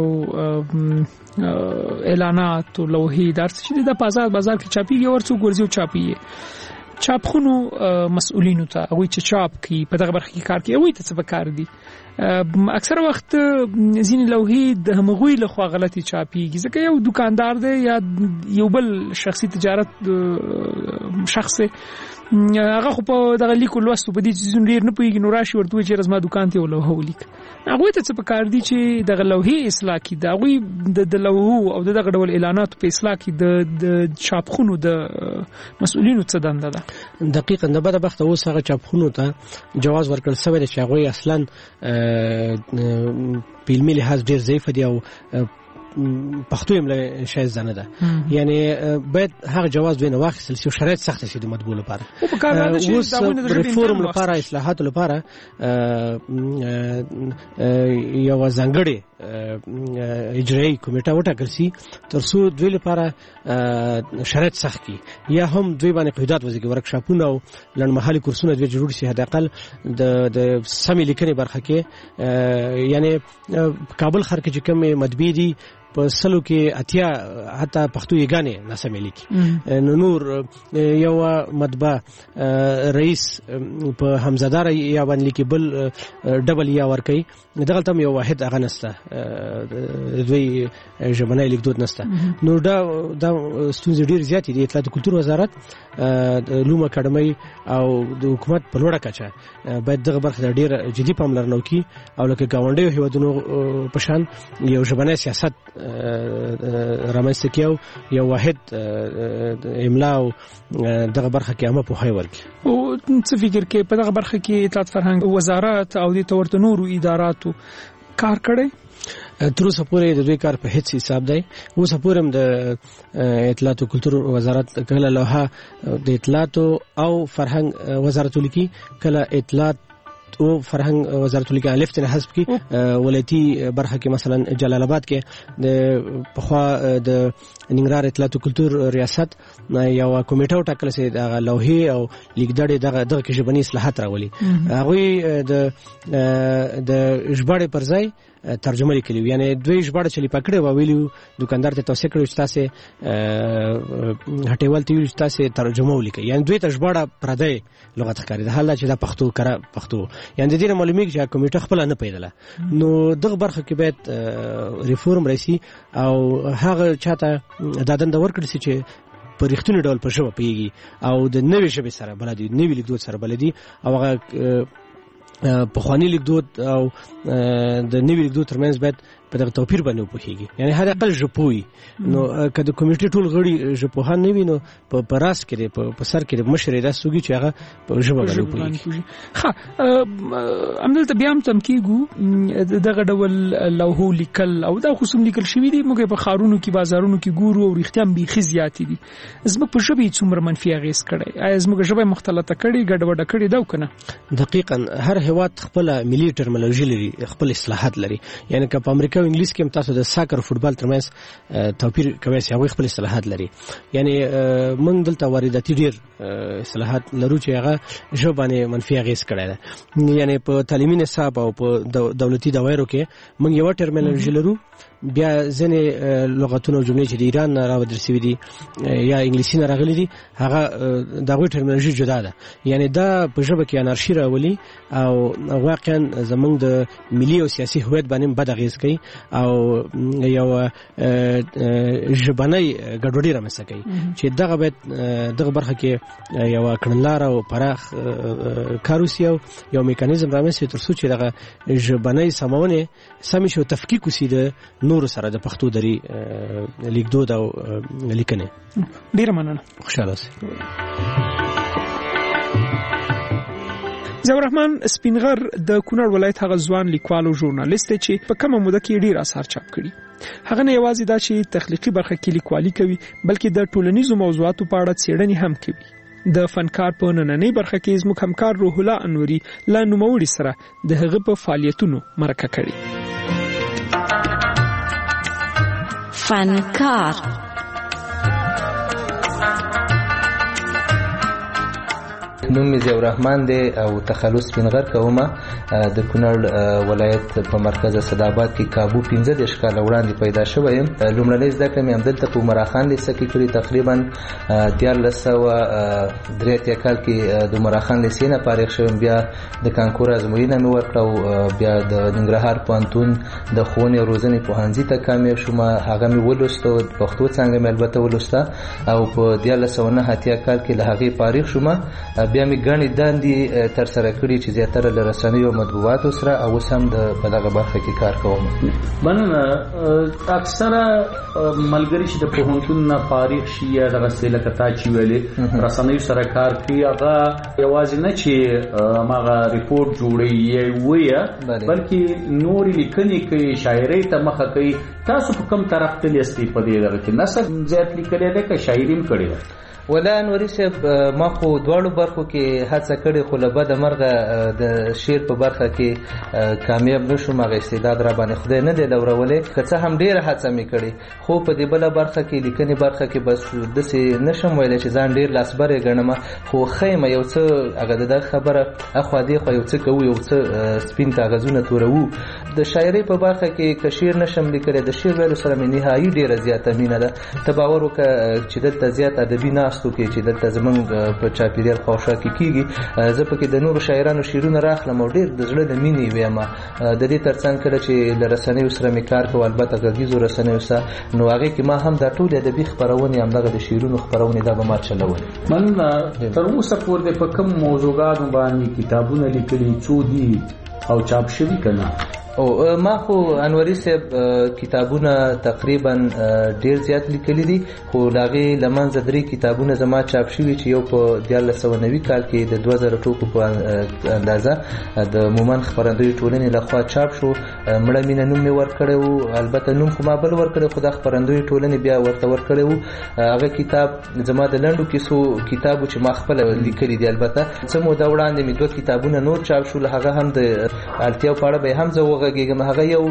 اعلانات او لوحې درس چې د آزاد بازار کې چاپیږي ورڅو ګورځي چاپیږي چاپخونو مسؤلینو ته هغه چې چاپ کوي په دغه برخه کې کار کوي هغه ته څه کار دي. اکثر وخت ځینې لوحې د همغوی له خوا غلطي چاپیږي ځکه یو دکاندار دی یا یو بل شخصي تجارت شخص هغه خو په دغه لیکو لوستو په دې چې ډیر نه پوهیږي نو راشي ورته چې رزما دکان ته ولوه ولیک هغه ته څه پکار دي چې دغه لوحې اصلاح کی دا غوي د لوحو او دغه ډول اعلانات په اصلاح کی د چاپخونو د مسؤلینو څه دنده ده دقیقاً د بده بخت اوس هغه چاپخونو ته جواز ورکړل شوی دی چې هغه اصلا په علمي لحاظ ډیر ضعیف دي او پښتو هم شاید ځنه ده یعنی باید هغه جواز دوی نه واخیستل شي شرایط سخت شي د مطبوع لپاره اوس ریفورم لپاره اصلاحات لپاره یو ځانګړي اجرایي کمیټه وټاکل شي ترڅو دوی لپاره شرایط سخت کی یا هم دوی باندې قیودات وځي ورکشاپونه او لړمحلي کورسونه دوی جوړ شي حداقل د سمې لیکنې برخه کې یعنی کابل ښار کې چې کوم مطبوع دي په سلو کې اتیا حتی پښتو یګانې ناسمې لیکي نور یو مطبع رئیس په حمزدار یا باندې لیکي بل ډبل یا ورکي دغه تم یو واحد اغه نسته دوی ژبنی لیکدود نسته نو دا ستونزې ډیر زیاتې دي اطلاعات کلتور وزارت علوم اکاډمي او د حکومت په لوړه کچه باید دغه برخه ډیر جدي پاملرنه وکړي او لکه گاونډیو هیوادونو په شان یو ژبنی سیاست رامنځته کیو یو واحد املا او دغه برخه کې عامه پوهه ورکړي او څه فکر کې په دغه برخه کې اطلاعات فرهنګ وزارت او د تورته نورو اداراتو کار کړي تر اوسه پورې د دوی کار په هیڅ حساب دی اوسه پورې هم د اطلاعات او کلتور وزارت کله لوحه د اطلاعات او فرهنګ وزارت لیکي کله اطلاعات او فرهنګ وزارت لیکي الف ته حذف کی ولایتي برخه کې مثلا جلال آباد کې د پخوا د ننګرهار اطلاعات او کلتور ریاست یو کمیټه وټاکل شي د لوحې او لیکدړې دغه کې ژبني اصلاحات راولي هغه د ژباړې پر ځای ترجمه لیکلی یعنی دوی ژباړه چلی پکړه و ویلو دکاندار ته توصیه کړو چې تاسو هټیوال ته ویل چې تاسو ترجمه ولیکئ یعنی دوی ته ژباړه پردې لغت ښکاري د حال چې دا پښتو کرا پښتو یعنی د دې معلومیږي چې کمیټه خپل نه پیدله نو دغه برخه کې باید ریفورم راشي او هغه چاته دادند ورکړي چې په ریښتونی ډول په ژبه پیږي او د نوې ژبې سره بلدي نوې لیکدود سره بلدي او هغه په خواني لیکدود او د نوې لیکدود ترمنځ باید په دغه توپیر باندې وپوهیږي یعنی هر اقل ژبپوي نو کله کمیټې ټول غړي ژبپوهان نه وي نو په راس کې په سر کې مشر دا سوګي چې هغه په ژبه باندې وپوهیږي ها امدلته بیا هم تم کېږو دغه ډول لوحو لیکل او دا خصوصي لیکل شوی دی موږ په خارونو کې بازارونو کې ګورو او رښتیا به خزيات دي زموږ په ژبه څومره منفي اغیز کړي آیا زموږ ژبه مختلطه کړي ګډوډه کړي دا کنه دقیقاً هر هیواد خپل ملي ټرمینالوژي لري خپل اصطلاحات لري یعنی که په امریکا او انګلیس کې هم تاسو د ساکر فوتبال ترمنځ توپیر کوي چې هغه خپل اصطلاحات لري یعنی موږ دلته وارداتي ډیر اصطلاحات لرو چې هغه ژبه منفي اغیز کړي ده یعنی په تعلیمي نصاب او په دولتي دوايرو کې موږ یو ټرمینالوژي لرو بیا ځنې لغتونه او جملې چې د ایران نه راوړل شوي دي یا انګلیسي نه راغلي دي هغه دغه ټرمینالوژي جدا ده یعنی دا په ژبه کې انارشي راولي او واقعا زمونږ د ملي او سیاسي هویت باندې بد اغیز کوي او یو ژبنی ګډوډي رامنځته کوي چې دغه باید دغه برخه کې یو کړنلار او پراخ کاروسي او یو میکانیزم رامنځته تر څو چې دغه ژبنی سمونه سم شو تفکیک وسي د نور سره د پښتو دري لیکدود او لیکنه ډیر مننه خوشاله اوسئ ضیاء الرحمن سپینغر د کونړ ولایت هغه ځوان لیکوال او ژورنالیست چې په کومه موده کې ډیر اثار چاپ کړي هغه نه یوازې دا چې تخلیقي برخه کې لیکوالي کوي بلکې د ټولنیزو موضوعاتو په اړه څېړنې هم کوي د فنکار په نننۍ برخه کې زموږ همکار روح الله انوري لا نوموړي سره د هغه په فعالیتونو مرکه کړي نوم مې ضیاء الرحمن دی او تخلص سپینغر کومه د کونړ ولایت په مرکز اسداباد کې کابو 15 کال وړاندې پیدا شوی یم. لومړنۍ زده کړې مې همدلته په عمرا خان لیسه کې کړې. تقریبا 1303 کال کې د عمرا خان لیسې نه فارغ شوم. بیا د کانکور ازموینه مې ورکړه او بیا د ننګرهار پوهنتون د ښوونې او روزنې پوهنځي ته کامیاب شوم. هغه مې ولوسته او پښتو څانګه مې البته ولوسته او په 1309 کال کې له هغې فارغ شوم. بیا مې ګڼې دندې ترسره کړي چې زیاتره له رسنیو او مطبوعاتو سره او اوس هم په دغه برخه کې کار کوم. مننه. اکثره ملګري چې د پوهنتون نه فارغ شي یا دغه لکه تا چې ویلې رسنیو سره کار کوي هغه یوازې نه چې هغه ریپورټ جوړوي وایي بلکې نورې لیکنې کوي، شاعرۍ ته مخه کوي. تاسو په کوم طرف تللی یاستئ په دې دغه کې؟ نثر زیات لیکلی دی که شاعري هم کړې ده؟ ولا انوري صاحب ما خو دواړو برخو کې هڅه کړې خو له بده مرغه د شعر په برخه کې کامیاب نشوم. هغه استعداد را باندې خدای نه دی لورولی، که څه هم ډېره هڅه مې کړې خو په دې بله برخه کې لیکنې برخه کې بس داسې نشم ویلی چې ځان ډېر لاسبری ګڼم. خو ښه یم یو څه هغه د دغه خبره اخوا دېخوا یو څه کوو، یو څه سپین کاغذونه تورو. د شاعرۍ په برخه کې که شعر نشم لیکلی د شعر ویلو سره مې نهایي ډېره زیاته مینه ده. ته باور وکړه چې دلته زیات ادبي ناستو کې چې دلته زمونږ په چاپېریال خواوشا کې کېږي زه پکې د نورو شاعرانو شعرونه راخلم او ډېر د زړه د مینې ویم. د دې ترڅنګ کله چې له رسنیو سره مې کار کوو البته غږیزو رسنیو سره نو هغې کې ما هم دا ټولې ادبي خپرونې همدغه د شعرونو خپرونې دا به ما چلولې. مننه. تر اوسه پورې په کوم موضوعاتو باندې کتابونه لیکلي څو دي او چاپ شوي که نه؟ او ما خو انوري صاحب کتابونه تقریبا ډیر زیات لیکلي دي خو لاغي لمنځه 3 کتابونه زما چاپ شوي چې یو په 1990 کال کې د 2000 ټوکو په اندازه د مومن خبرندوی ټولنې لخوا چاپ شو. مړه مینه نوم مې ورکړی و، البته نوم خو ما بل ورکړی خو د خبرندوی ټولنې بیا ورته ورکړی و. هغه کتاب زما د لنډو کیسو کتاب چې ما خپل لیکلي دی. البته څه موده وړاندې مې 2 کتابونه نور چاپ شو، هغه هم د اړتیاو په اړه به هم زه هغه یو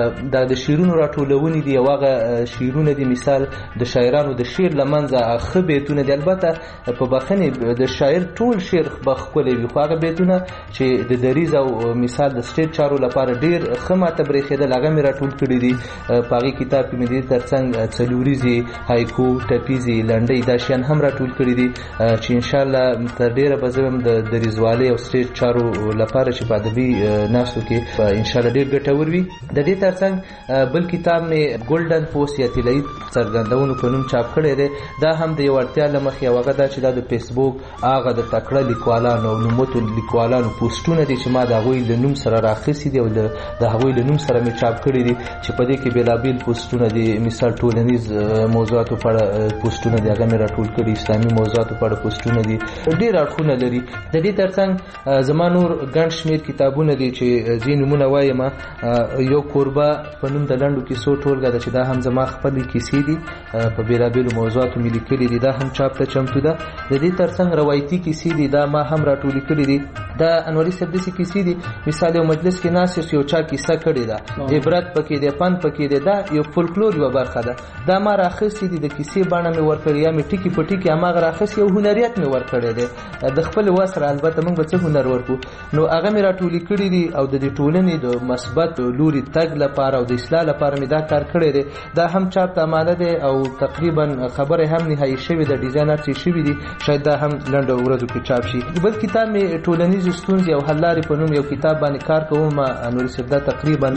د شعرونو راټولونې دي او هغه شعرونه دي مثال د شاعرانو د شعر لمنځه ښه بیتونه دي. البته په بخښنې د شاعر ټول شعر به ښکلی وي خو هغه بیتونه چې د دریځ او مثال د سټیج چارو لپاره ډېر ښه ماته برېښېدل هغه مې راټول کړي دي. په هغې کتاب کې مې د دې ترڅنګ څلوریزې، هایکو، ټپیزې، لنډۍ دا شیان هم راټول کړي دي چې انشاءالله تر ډېره به زه هم د دریځوالۍ او سټیج چارو لپاره چې په ادبي ناستو کې انشاءالله ډېر ګټور وي. د دې ترڅنګ بل کتاب مې ګولډن پوسټ یا طلایي څرګندونو په نوم چاپ کړی دی. دا هم د یو اړتیا له مخې یو هغه دا چې دا د فیسبوک هغه د تکړه لیکوالانو او نوموتو لیکوالانو پوسټونه دي چې ما د هغوی له نوم سره راخیستي دي او د هغوی له نوم سره مې چاپ کړي دي چې په دې کې بېلابېل پوسټونه دي. مثال ټولنیز موضوعاتو په اړه پوسټونه دي هغه مې راټول کړي، اسلامي موضوعاتو په اړه پوسټونه دي، ډېر اړخونه لري. د دې ترڅنګ زما نور ګڼ شمېر کتابونه دي چې ځینې نومونه وایم. یو کوربه په نوم د لنډو کیسو ټولګه ده چې دا هم زما خپلې کیسې دي په بېلابېلو موضوعاتو مې لیکلي دي، دا هم چاپ ته چمتو ده. د دې ترڅنګ روایتي کیسې دي دا ما هم راټولې کړي دي. دا انوري صاحب داسې کیسې دي مثال یو مجلس کې ناست یو چا کیسه کړې ده، عبرت پکې دی، پند پکې دی، دا یو فولکلور یوه برخه ده. دا ما راخیستې دي، د کیسې بڼه مې ورکړې یا مې ټکي په ټکي هماغه راخیستې، یو هنریت مې ورکړی دی د خپل وس سره. البته موږ به څه هنر ورکو نو هغه مې راټولې کړي دي او د دې ټولنې د مثبت لوري تګ لپاره او د اصلاح لپاره مې دا کار کړی دی. دا هم چاپ ته اماده دی او تقریبا خبره هم نهایي شوې ده، ډیزاین هر څه شوي دي، شاید دا هم لنډو ورځو کې چاپ شي. بل کتاب مې ټولنیزې ستونزې او حل لارې په نوم یو کتاب باندې کار کوم. انوري صاحب دا تقریبا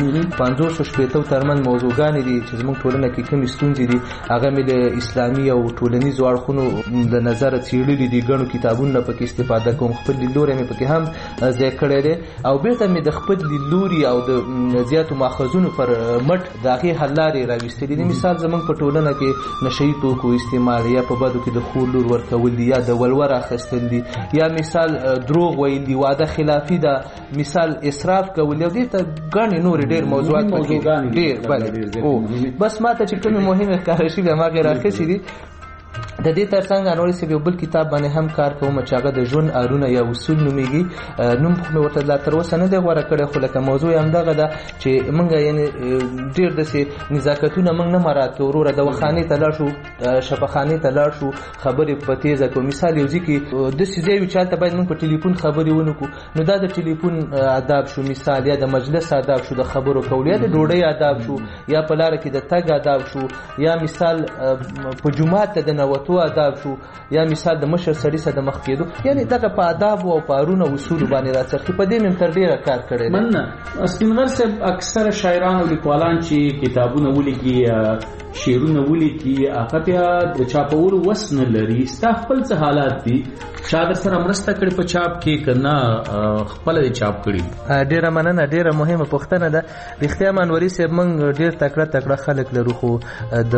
560 ترمن موضوعګانې دي چې زموږ ټولنه کې کومې ستونزې دي هغه مې د اسلامي او ټولنیزو اړخونو له نظره څېړلي دي. ګڼو کتابونو نه پکې استفاده کوم، خپل لیدلوری مې پکې هم ځای کړی دی او بېرته مې د خپل لیدلوري او د زیاتو ماخذونو پر مټ د هغې حل لارې راویستلي دي. مثال زموږ په ټولنه کې نشهیي توکو استعمال یا په بدو کې د خور لور ورکول دي یا د ولور اخیستل دي یا مثال دروغ ویل دي، واده خلافي ده، مثال اسراف کول او دې ته ګڼې نورې ډېر موضوعات پکې ډېر بس ما ته چې کومې مهمې ښکاره شوي هماغې راخیستې دي. د دې ترڅنګ انوري سیب یو بل کتاب باندې هم کار کوم چې هغه د ژوند ارونه یا اصول نوميږي. نوم خو ورته لا تر اوسه نه دی غوړه کړی، خو لکه موضوع هم دغه ده چې موږ یعنی ډېر داسې نزاکتونه موږ نه مراعات کوو. وروره دواخانې ته لاړ شو، شفاخانې ته لاړ شو، خبرې په تیزه کوو. مثال یو ځای کې داسې ځای وي چې هلته باید موږ په ټلیفون خبرې ونه کړو، نو دا د ټلیفون آداب شو، مثال یا د مجلس آداب شو د خبرو کولو، یا د ډوډۍ آداب شو، یا په لاره کې د تګ آداب شو، یا مثال په جومات ته د نوتو آداب شو، یا مثال د مشر سړي سره د مخ کېدو. یعنی دغه په آداب او په ارونه اصول باندې راڅرخي. په دې مم تر ډیره کار کړی دی. مننه. سپینغر صاحب اکثر شاعران او لیکوالان چې کتابونه ولیکي، شعرونه ولیکي، هغه بیا د چاپولو وس نه لري. ستا خپل څه حالات دي؟ چا در سره مرسته کړې په چاپ کې که نه خپله دې چاپ کړي؟ ډېره مننه، ډېره مهمه پوښتنه ده. رښتیا منوري صاحب موږ ډېر تکړه خلک لرو، خو د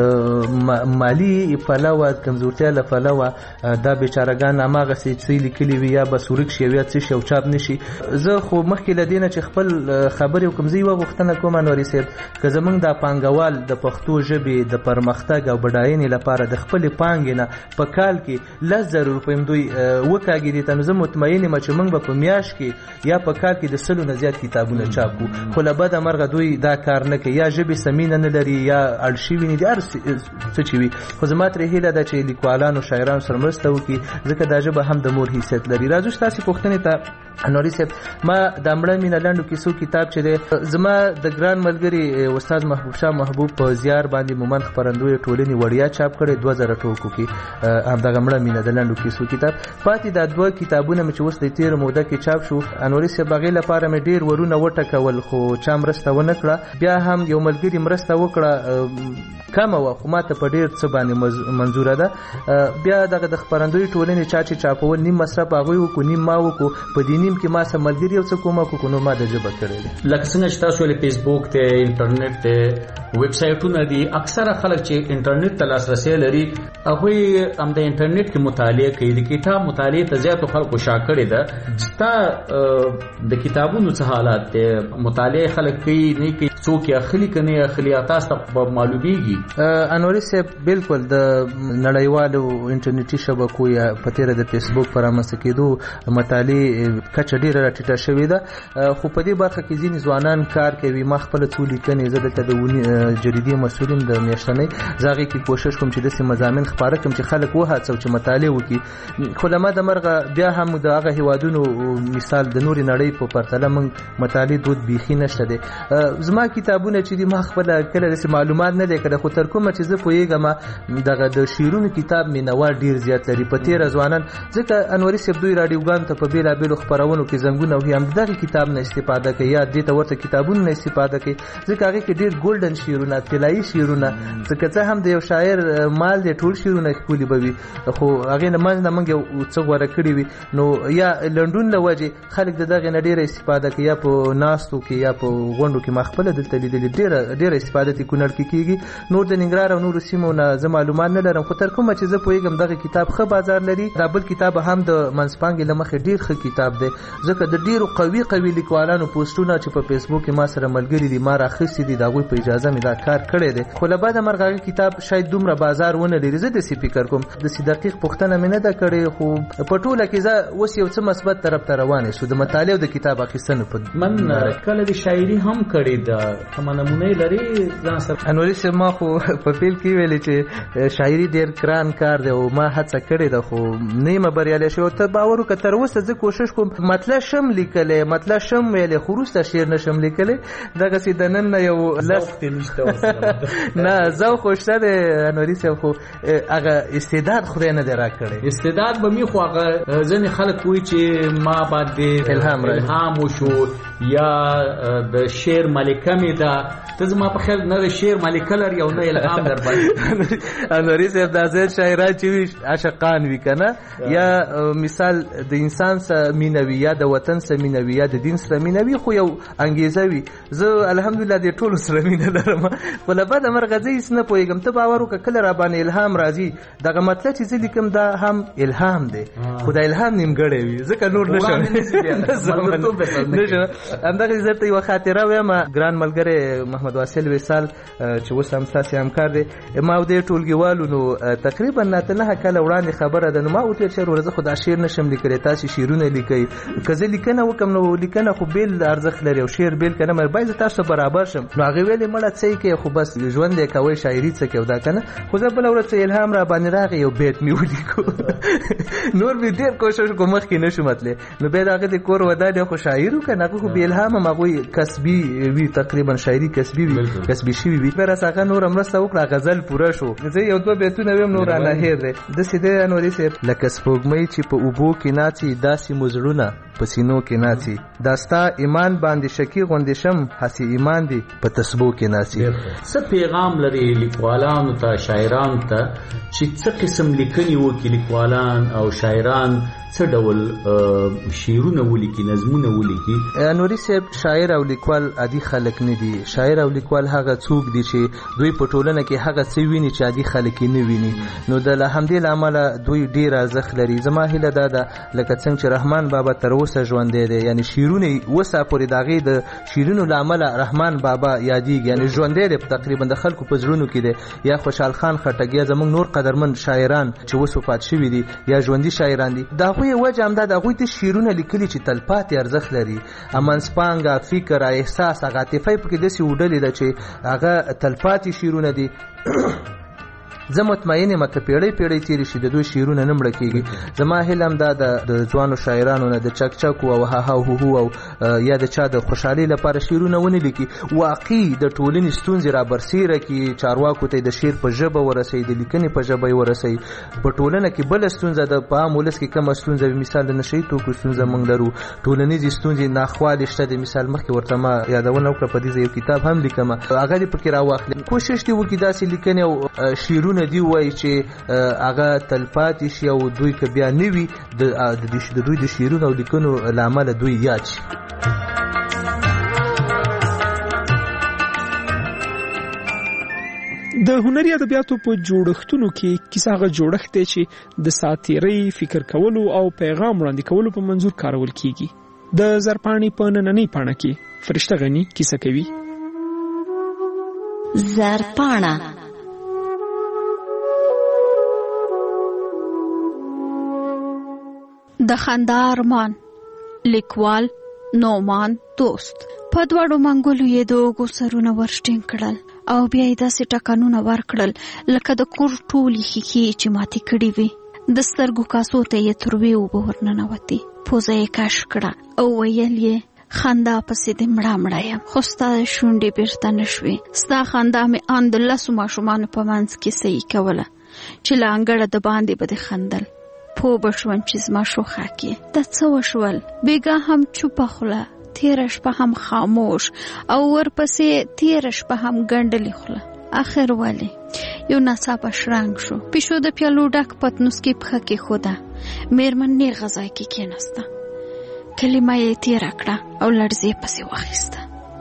مالی پلوه کمزورتیا له پلوه دا بیچارهګان هماغسې څه لیکلي وي یا به سورک شي یا څه شي او چاپ نه شي. زه خو مخکې له دې نه چې خپل خبرې وکړم، زه یوه غوښتنه کوم انوري صاحب، که زموږ دا پانګوال د پښتو ژبې د پرمختګ او بډاینې لپاره د خپلې پانګې نه په کال کې 10,000 روپۍ دوی وکاږي دي ته، نو زه مطمئن یم چې موږ به په میاشت کې یا په کال کې د 100 نه زیات کتابونه چاپ کړو. خو له بده مرغه دوی دا کار نه کوي، یا ژبې سمینه نه لري یا اړ شوي نه دي، هر څه چې وي. خو زما ترې هیله ده چې لیکوالانو شاعرانو سره مرسته وکړي، ځکه دا ژبه هم د مور حیثیت لري. راځو ستاسې پوښتنې ته انوري صاحب. ما د مړه مینه لنډو کیسو کتاب چې دی زما د ګران ملګري استاد محبوب شاه محبوب په زیار باندې مومند خپرندوی ټولنې وړیا چاپ کړی 2000 ټوکو کې، همدغه مړه مینه د لنډو کیسو کتاب. پاتې دا دوه کتابونه مې چې اوس د تېره موده کې چاپ شو، انوري صاحب هغې لپاره مې ډېر ورونه وټکول، خو چا مرسته ونه کړه. بیا هم یو ملګري مرسته وکړه، کمه وه خو ماته په ډېر څه باندې منظوره ده. بیا دغه د خپرندوی ټولنې چا چې چاپول نیم مصرف هغوی وکړو، نیم ما وکړو. په دې نیم کې ما سره ملګري یو څه کومک وکړو، نو ما د ژبه کړی دی. لکه څنګه چې تاسو ویلې فیسبوک ته، انټرنیټ ته، ویب سایټونه دي. اکثره خلک چې انټرنیټ ته لاسرسی لري هغوی هم د انټرنیټ کې مطالعه کوي. د کتاب مطالعې ته زیاتو خلکو شا کړې ده. ستا د کتابونو څه حالات دی؟ مطالعه خلک کوي نه کوي؟ څوک یې اخلي که نه اخلي؟ تاسو ته معلومیږي؟ انوري صاحب بالکل د نړیوالو انټرنیټي شبکو یا په تېره د فیسبوک په رامنځته کېدو مطالعې کچه ډېره راټیټه شوې ده. خو په دې برخه کې ځینې ځوانان کار کوي. ما خپله څو لیکنې زه دلته د جریدې مسؤل یم د میاشتنۍ، زه هغې کې کوشش کوم چې داسې مضامین خپاره کړم چې خلک وهڅوم چې مطالعه وکړي. خو له ما د مرغه بیا هم د هغه هېوادونو مثال د نورې نړۍ په پرتله موږ مطالعې دود بیخي نشته دی. زما کتابونه چې دي ما خپله کله داسې معلومات نه دی کړی، خو تر کومه چې زه پوهېږم دغه د شعرونو کتاب مینوال ډېر زیات لري. په تېره ځوانان ځکه انوري صاحب دوی راډیوګانو ته په بېلابېلو خپرونو کې زنګونه وهي، هم دغه کتاب نه استفاده کوي یا دې ته ورته کتابونو نه استفاده کوي، ځکه هغې کې ډېر ګولډن شعرونه، طلایي شعرونه، ځکه څه هم د یو شاعر مال دی ټول شعرونه ښکلي به وي، خو هغې نه منځ نه موږ یو څه غوره کړي وي، نو یا لنډون له وجې خلک د دغې نه ډېره استفاده کوي، یا په ناستو کې یا په غونډو کې. ما خپله دلته لیدلې ډېره استفاده ترې کونړ کې کېږي. نور د ننګرهار او نورو سیمو نه زه معلومات نه لرم، خو تر کومه چې زه پوهېږم دغه کتاب ښه بازار لري. دا بل کتاب هم د منځپانګې له مخې ډېر ښه کتاب دی، ځکه د ډېرو قوي لیکوالانو پوسټونه چې په فیسبوک کې ما سره ملګري دي ما راخیستي دي، د هغوی په اجازه مې دا کار کړی دی. خو له بده مرغه هغه کتاب شاید دومره بازار ونه لري. زه داسې فکر کوم، داسې دقیق پوښتنه مې نه ده کړې، خو په ټوله کې زه اوس یو څه مثبت طرف ته روان شو د مطالعې او د کتاب اخیستنو په. من کله د شاعري هم کړې ده، کومه نمونه لري ځان سره؟ انوري صاحب ما خو په پیل کې ویلې چې شاعري ډېر ګران کار دی او ما هڅه کړې ده، خو نه یم بریالی شوی. ته باور وکړه تر اوسه زه کوشش کوم مطلب شم لیکلی، مطلب شم ویلی، خو وروسته شعر نشم لیکلی. دغسې د نن نه یو نه ذوق خو شته دی انوري صاحب، خو هغه استعداد خدای نه دی راکړی. استعداد به مې خو هغه ځینې خلک وایي چې ما باندې الهام وشو یا د شعر ملکه مې ده. ته زما په خیال نه د شعر ملکه لري او نه الهام در باندې. انوري صاحب دا زیات شاعران چې وي عاشقان وي که نه، یا مثال د انسان سره مینه وي یا د وطن سره مینه وي یا د دین سره مینه وي، خو یو انګیزه وي. زه الحمدلله د ټولو سره مینه لرم. لرم خو له بده مرغه زه هېڅ نه پوهېږم. ته باور وکړه کله را باندې الهام راځي دغه مطلب چې زه لیکم دا هم الهام دی خو دا الهام نیمګړی وي ځکه نور نه شم همدغسې درته یوه خاطره وایم. ګران ملګری محمد واصل وصال چې اوس هم ستاسې همکار دی ما او دې ټولګیوالو نو تقریبا اته نهه کاله وړاندې خبره ده نو ما وتېر شعر ورځه خو دا شعر نشم لیکلی تاسې شعرونه لیکئ که زه لیکنه وکړم نو لیکنه خو بیل ارزښت لري او شعر بیل که نه مې باید زه تاسو ته برابر شم. نو هغې ویلې مړه څه یې کوې خو بس ژوند یې کوئ شاعري څه کوې او دا که نه خو زه بله ورځ الهام را باندې راغی یو بیت مې ولیکو نور مې ډېر کوشش وکړو مخکې نه شو متلی نو بیا د هغه د کور ودانې خو شاعر وو که نه هغه خو بې الهام هم هغوی کسبي وي تقریبا شاعري کسبي وي کسبي شوي وي بیا راڅه هغه نوره مرسته وکړه غزل پوره شو زه یو دوه بیتونه ویم نور رانه هېر دی داسې دی انوري صاحب لکه سپوږمۍ چې په اوبو کې ناڅي داسې مو زړونه په سینو کې ناڅي دا ستا ایمان باندې شکي غوندې شم هسې ایمان دی په تسبو کې ناڅي. څه پیغام لري لیکوالانو ته شاعرانو ته چې څه قسم لیکنې وکړي لیکوالان او شاعران څه ډول شعرونه ولیکي نظمونه ولیکي؟ نوري صاحب شاعر او لیکوال عادي خلک نه دي. شاعر او لیکوال هغه څوک دي چې دوی په ټولنه کې هغه څه ویني چې عادي خلک یې نه ویني نو د همدې له امله دوی ډېر ارزښت لري. زما هیله دا ده لکه څنګه چې رحمان بابا تر اوسه ژوندی دی یعنی شعرونه یې اوسه پورې د هغې د شعرونو له امله رحمان بابا یادېږي یعنی ژوندی دی تقریبا د خلکو په زړونو کې دی. یا خوشحال خان خټک یا زموږ نور قدرمن شاعران چې اوس وفات شوي دي یا ژوندي شاعران دي د هغوی وجه همدا د هغوی ته شعرونه لیکلي چې تلپاتې ارزښت لري. منځپانګه فکر احساس هغه عاطفه پکې داسې وډلې ده چې هغه تلپاتې شعرونه دي. زه مطمئن یم که پیړۍ پیړۍ تېرې شي د دوی شعرونه نه مړه کېږي. زما هیله هم دا د ځوانو شاعرانو نه د چک چک او هاها هوهو او یا د چا د خوشحالۍ لپاره شعرونه ونه لیکي واقعي د ټولنې ستونزې را برسېره کړي چارواکو ته د شعر په ژبه ورسوي د لیکنې په ژبه یې ورسوي. په ټولنه کې بله ستونزه د په عام ولس کې کومه ستونزه وي مثال د نشهیي توکو ستونزه موږ لرو شټولنیزې ستونزې ناخوالې شته د مثال مخکې ورته ما یادونه وکړه په دې ځای یو کتاب هم لیکم هغه دې پکې راواخلي کوشش دې وکړي داسې لیکنې او شعرونه دی وای چې هغه تلپاتې شي او دوی که بیا نه وي د دوی د شعرونو او لیکنو له امله دوی یاد شي. د هنري ادبیاتو په جوړښتونو کې کیسه هغه جوړښت دی چې د ساتیرۍ فکر کولو او پیغام وړاندې کولو په منظور کارول کیږي. د زرپاڼې په نننۍ پاڼه کې فرشته غني کیسه کوي. زرپاڼه د خندا ارمان لیکوال نومان دوست په دواړو منګولو یې د اوږو سرونه ورشټینګ کړل او بیا یې داسې ټکانونه ورکړل لکه د کور ټولې ښیښې چې ماتې کړې وي. د سترګو کاسو ته یې تروې اوبه ورننوتې پوزه یې کش کړه او ویل یې خندا پسې د مړه مړه یم خو ستا شونډې بیرته نه شوې. ستا خندا مې ان د 10 ماشومانو په منځ کې صحیح کوله چې له انګړه د باندې به دې خندل پوه به شوم چې زما شوخه کې د څه وشول. بیګا هم چوپه خوله تیره شپه هم خاموش او ورپسې تیره شپه هم ګنډلې خوله. آخر ولې یو ناڅاپه شرنګ شو. پیشو د پیالو ډک پتنوس کې پښه کېښوده. میرمن نیغ ځای کې کېناسته. کلمه یې تیره کړه او لړزې پسې واخیسته.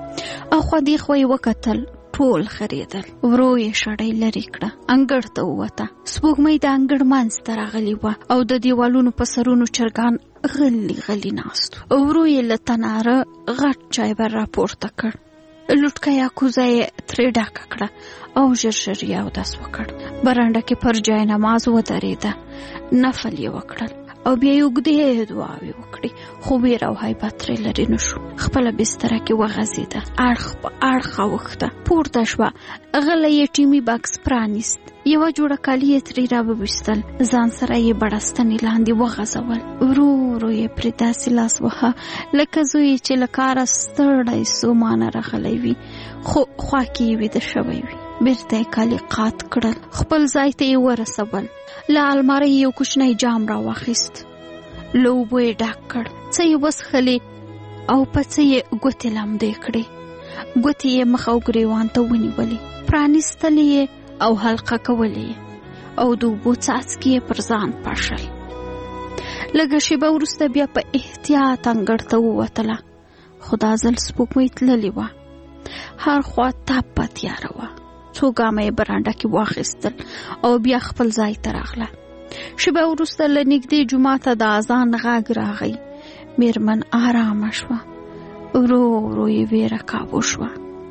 اخوا دېخوا یې وکتل ټول خریدل. ورو یې شړۍ لرې کړه انګړ ته ووته. سپوږمۍ د انګړ منځ ته راغلې وه او د دیوالونو په سرونو چرګان غلي غلي ناست. ورو یې له تناره غټ چای بر راپورته کړ. لوټکه یا کوزه یې ترې ډکه کړه او ژر ژر یې اودس وکړ. برنډه کې پر جای نماز ودرېده. نفل یې وکړل او بیا یې اوږدې دعاوې وکړې خو ویره او هیبت ترې لرې نه شو. خپله بستره کې وغځېده. اړخ په اړخ اوښته. پورته شوه. غلی یې ټیمي بکس پرانیست. یوه جوړه کالي یې ترې راوویستل. ځان سره یې بړستنې لاندې وغځول. ورو ورو یې پرې داسې لاس وهه لکه زوی چې له کاره ستړی ستومانه راغلی وي خو خوا کې یې ویده شوی وي. بیرته یې کالي قات کړل. خپل ځای ته یې ورسول. له المارۍ یو کوچنی جام راواخیست. له اوبو یې ډک کړ. څه یې وڅښلې او په څه یې ګوتې لمدې کړې. ګوتې یې مخ او ګریوان ته ونیولې. پرانیستلې یې او حلقه کولې او د اوبو څاڅکي یې پر ځان پاشل. لږه شیبه وروسته بیا په احتیاط انګړ ته ووتله خو دا ځل سپوږمۍ تللې وه. هر خوا تاپه تیاره وه. څو ګامه یې برانډه کې واخیستل او بیا خپل ځای ته راغله. شیبه وروسته له نږدې جوماته د اذان غږ راغی. میرمن آرامه شوه. ورو ورو یې ویره کابو شوه.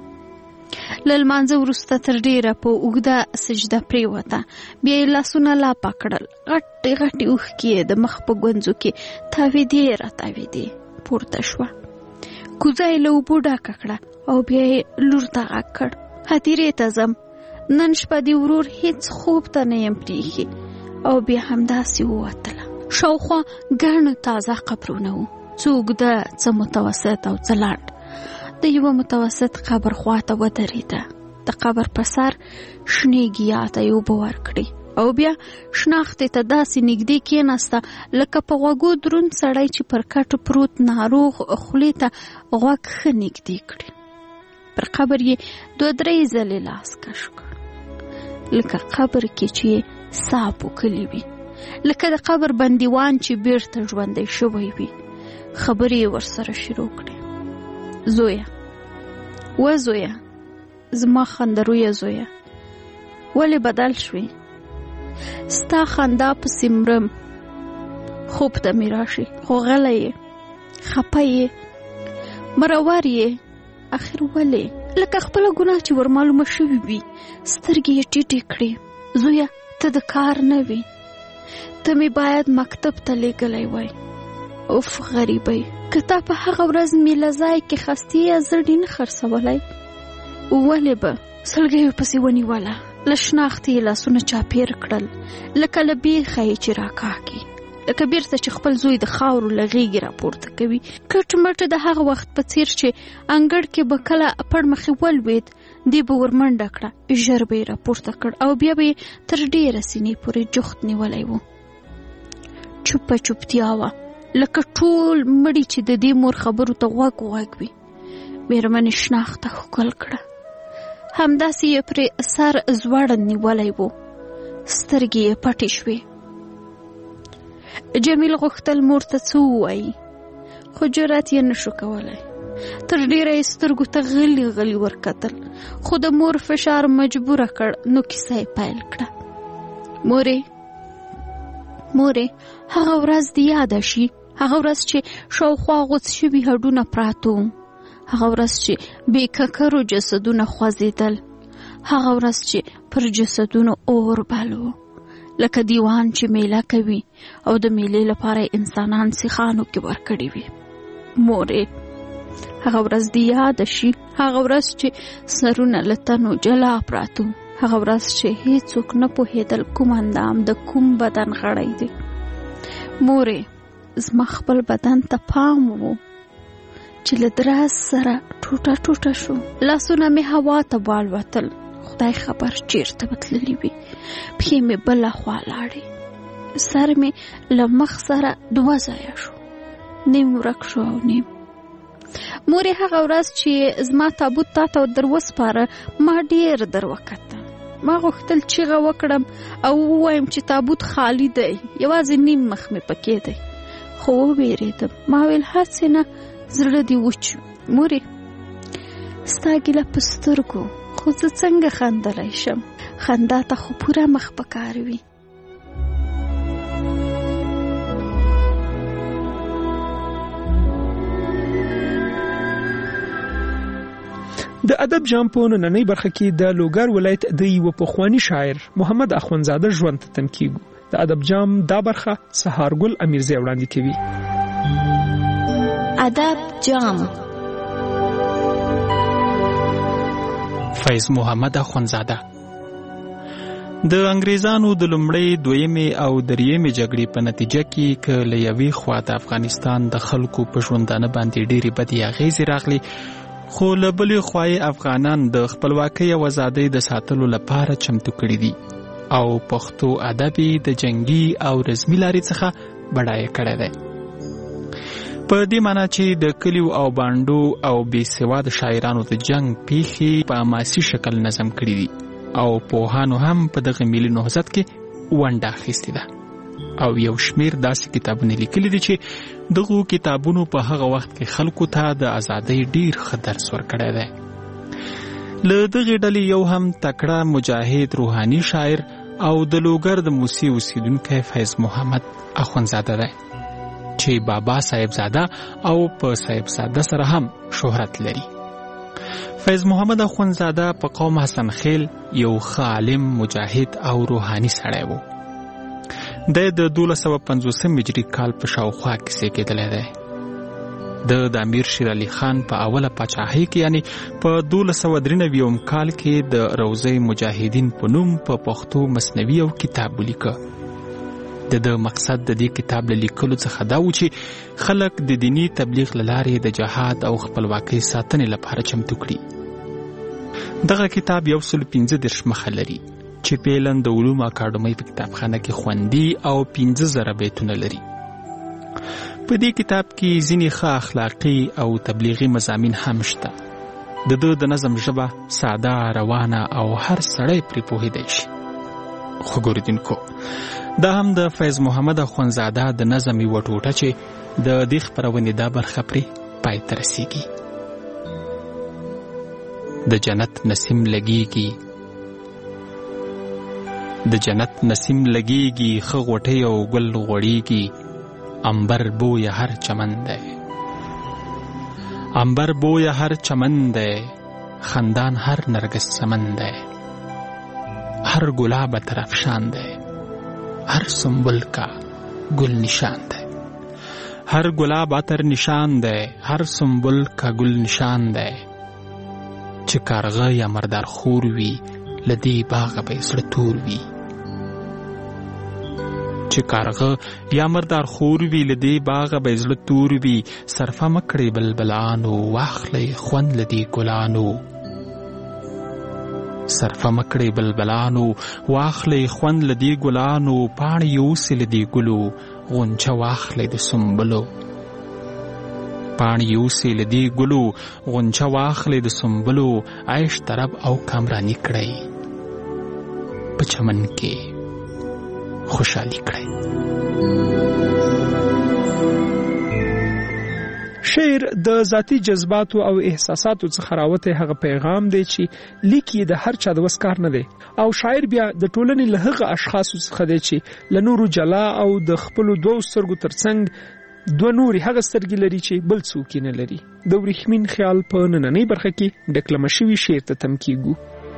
له لمانځه وروسته تر ډیره په اوږده سجده پریوته. بیا یې لاسونه لاپه کړل. غټې غټې اوښکې یې د مخ په ګونځو کې تاویدې راتاویدې پورته شوه. کوزه یې له اوبو ډکه کړه او بیا یې لور ته غږ کړ. هدیرې ته ځم. نن شپه د ورور هیڅ خوب ته نه یم پریښي. او بیا همداسې ووتله. شاوخوا ګڼ تازه قبرونه وو. څه اوږده، څه متوسط او څه لنډ. د یوه متوسط قبر خواته ودرېده. د قبر په سر شنې ګیا ته یې اوبه ورکړې او بیا شناختې ته داسې نږدې کېناسته لکه په غوږو دروند سړی چې پر کټ پروت ناروغ خولې ته غوږ ښه نږدې کړي. پر قبر یې 2-3 ځلې لاس کش کړ، لکه قبر کې چې ساه پوکلې وي، لکه د قبر بندیوان چې بیرته ژوندی شوی وي. خبرې یې ورسره شروع کړې. زویه، و زویه، زما خندرویه زویه، ولې بدل شوې؟ ستا خندا پسې مرم، خوب ته مې راشي، خو غلی یې، خپه یې، مرور یې. اخر ولې؟ لکه خپله ګناه چې ورمعلومه شوي وي. سترګې یې ټیټې کړې. زویه، ته د کار نه وې، ته مې باید مکتب ته لیږلی وای. اوف غریبۍ، که تا په هغه ورځ مې له ځای کې خستې یا زړې نه خرڅولی، ولې به؟ سلګیو پسې ونیوله. له شناختې یې لاسونه چاپېر کړل، لکه له بیخه یې چې راکاږي، لکه بیرته چې خپل زوی د خاورو له غېږې راپورته کوي. کټ مټ د هغه وخت په څېر چې انګړ کې به کله پړ مخې ولوېد، دی به ورمنډه کړه، ژر به یې راپورته کړ او بیا به یې تر ډېره سینې پورې جخت نیولی و. چوپه چوپتیا وه، لکه ټول مړي چې د دې مور خبرو ته غوږ وي. مېرمنې شناخته ښکل کړه. همداسې یې پرې سر ځوړند نیولی و. سترګې یې پټې شوې. جمیل غوښتل مور ته څه ووایي، خو جرأت یې نشو کولی. تر ډېره یې سترګو ته غلي غلي ورکتل، خو د مور فشار مجبوره کړ. نو کیسه یې پیل کړه. مورې، هغه ورځ دې یاده شي، هغه ورځ چې شاوخوا غوڅ شوي هډونه پراته وو، هغه ورځ چې بې ککرو جسدونه خوځېدل، هغه ورځ چې پر جسدونو اور بل و، لکه دیوان چې میله کوي او د میلې لپاره انسانان سیخانو کې ورکړي وي. مورې، هغه ورځ دې یاده شي، هغه ورځ چې سرونه له تنو جلا پراتو، هغه ورځ چې هیڅوک نه پوهېدل کوم اندام د کوم بدن غړی دی. مورې، زما خپل بدن ته پام و چې له درز سره ټوټه ټوټه شو. لاسونه مې هوا ته والوتل، خدای خبر چیرته بتللی وي. پښې مې بله خوا لاړې، سر مې له مخ سره 2 ځایه شو، نیم ورک شو او نیم. مورې، هغه ورځ چې زما تابوت تا ته در وسپاره، ما ډېر در وکتل. ما غوښتل چیغه وکړم او ووایم چې تابوت خالی دی، یوازې نیم مخ مې پکې دی، خو وویرېدم. ما ویل هسې نه، زړه دې وچ. مورې، ستا ګیله په سترګو، خو زه څنګه خندلی شم؟ خندا ته خو پوره مخ پکار وي. د ادب جام په نننۍ برخه کې د لوګر ولایت د یو پخوانی شاعر محمد اخوندزاده ژوند ته تم کیږو. د ادب جام دا برخه سهارګل امیرزی وړاندې کوي. ادب جام. فیض محمد اخوندزاده د انګریزانو د لومړۍ، دویمې او دریمې جګړې په نتیجه کې که له یوې خوا د افغانستان د خلکو په ژوندانه باندې ډېرې بدې اغېزې راغلي، خو له بلې خوا افغانان د خپلواکۍ او ازادۍ د ساتلو لپاره چمتو کړي دي او پښتو ادب د جنگي او رزمي لارې څخه بډایه کړی دی. په دې معنی چې د کلیو او بانډو او بې سواده شاعرانو د جنگ پیښې په حماسي شکل نظم کړي دي او پوهانو هم په دغه ملي نهضت کې ونډه اخیستې ده او یو شمیر داسې کتابونه لیکلي دي چې دغه کتابونو په هغه وخت کې خلکو ته د ازادۍ ډیر ښه درس ورکړی دی. له دغې ډلې یو هم تکړه مجاهد روحاني شاعر او د لوګر د موسی اوسیدونکی فیض محمد اخوندزاده دی چې بابا صاحبزاده او په صاحبزاده سره هم شهرت لري. فیض محمد اخوندزاده په قوم حسن خیل یو ښه عالم مجاهد او روحاني سړی و. د 1250 هجري کال په شاوخوا کې زیږېدلی دی. د امیر شیر علي خان په اوله پاچاهۍ کې یعنی په 1293 کال کې د روضه مجاهدین په نوم په پښتو مثنوي او کتاب ولیکه. د مقصد د دې کتاب لیکلو څخه دا و چې خلک د دینی تبلیغ لارې د جهاد او خپلواکۍ ساتنې لپاره چمتو کړي. دغه کتاب 115 مخه لري چې پیلن د علوم اکاډمۍ په کتابخانه کې خوندي او 15,000 بیتونه لري. په دې کتاب کې ځینې ښه اخلاقي او تبلیغي مضامین هم شته. د نظم ژبه ساده، روانه او هر سړی پرې پوهېدی شي. خو ګوریدونکو دا هم د فیض محمد اخوندزاده د نظم یوه ټوټه چې د دې خپرونې دا برخه پرې پای ته رسیږي. د جنت نسیم لګیږي، د جنت نسیم لګیږي، ښه غوټۍ او ګل غوړیږي، عنبر بویه هر چمن دی، عنبر بویه هر چمن دی، خندان هر نرگس سمن دی، هر گلاب طرفشان دی، هر سنبل کا گل نشان دی، هر گلاب عطر نشان دی، هر سنبل کا گل نشان دی، چې کارغه یا مردار خور وي لدی باغ به زړه تور وي، چې کارغه یا مردار خور وي لدی باغ به زړه تور وي، صرفه مکړې بلبلانو واخلې خوند لدی ګلانو، صرفه مکړې بلبلانو واخلې خوند لدی ګلانو، پاڼې یوسې لدی ګلو غونچه واخلې د سنبلو، پاڼې یوسې لدی ګلو غونچه واخلې د سنبلو، عیش طرب او کامرانی کړئ په چمن کې خوشحالي کړئ. شعر د ذاتی جذباتو او احساساتو څخه راوتی هغه پیغام دی چې لیکي د هر چا د وس کار نه دی، او شاعر بیا د ټولنې له هغه اشخاصو څخه دی چې له نورو جلا او د خپلو دوو سترګو ترڅنګ دوه نورې هغه سترګې لري چې بل څوک یې نه لري. د ورېښمین خیال په نننۍ برخه کې ډکلمه شوي شعر ته تم کیږو.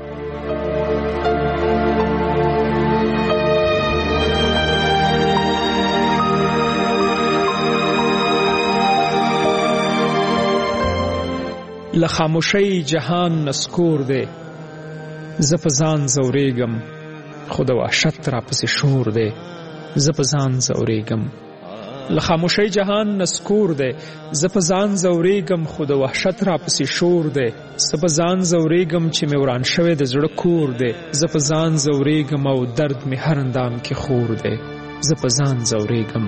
له خاموشۍ جهان نسکور دی، زه په ځان ځورېږم خو د وحشت راپسې شور دی، زه په ځان ځورېږم. له خاموشۍ جهان نسکور دی، زه په ځان ځورېږم خو د وحشت راپسې شور دی، زه په ځان ځورېږم چې مې وران شوی د زړه کور دی، زه په ځان ځورېږم او درد مې هر اندام کې خور دی، زه په ځان ځورېږم.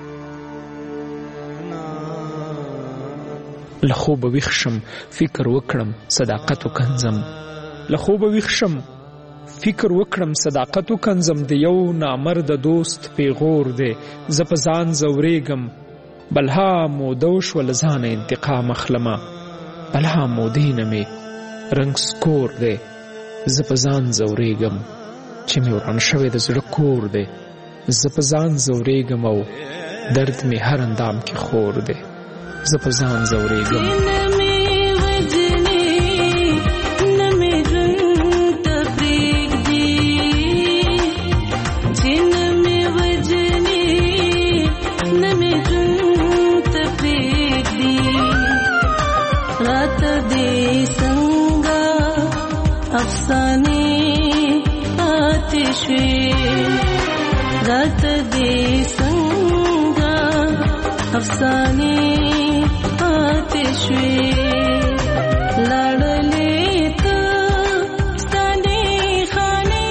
له خوبه ویښ شم فکر وکړم صداقت وکنځم، له خوبه ویښ شم فکر وکړم صداقت وکنځم، د یو نامرده دوست پیغور دی، زه په ځان ځورېږم. بلها موده وشوه له ځانه انتقام اخلمه، بلها مودې نه مې رنګ سکور دی، زه په ځان ځورېږم چې مې وران شوی د زړه کور دی، زه په ځان ځورېږم او درد مې هر اندام کې خور دی، زه په ځان ځورېږم. افسانې پاتې شوې، راته دې څنګه افسانې پاتې شوې، لاړلې ته ستانې خانې.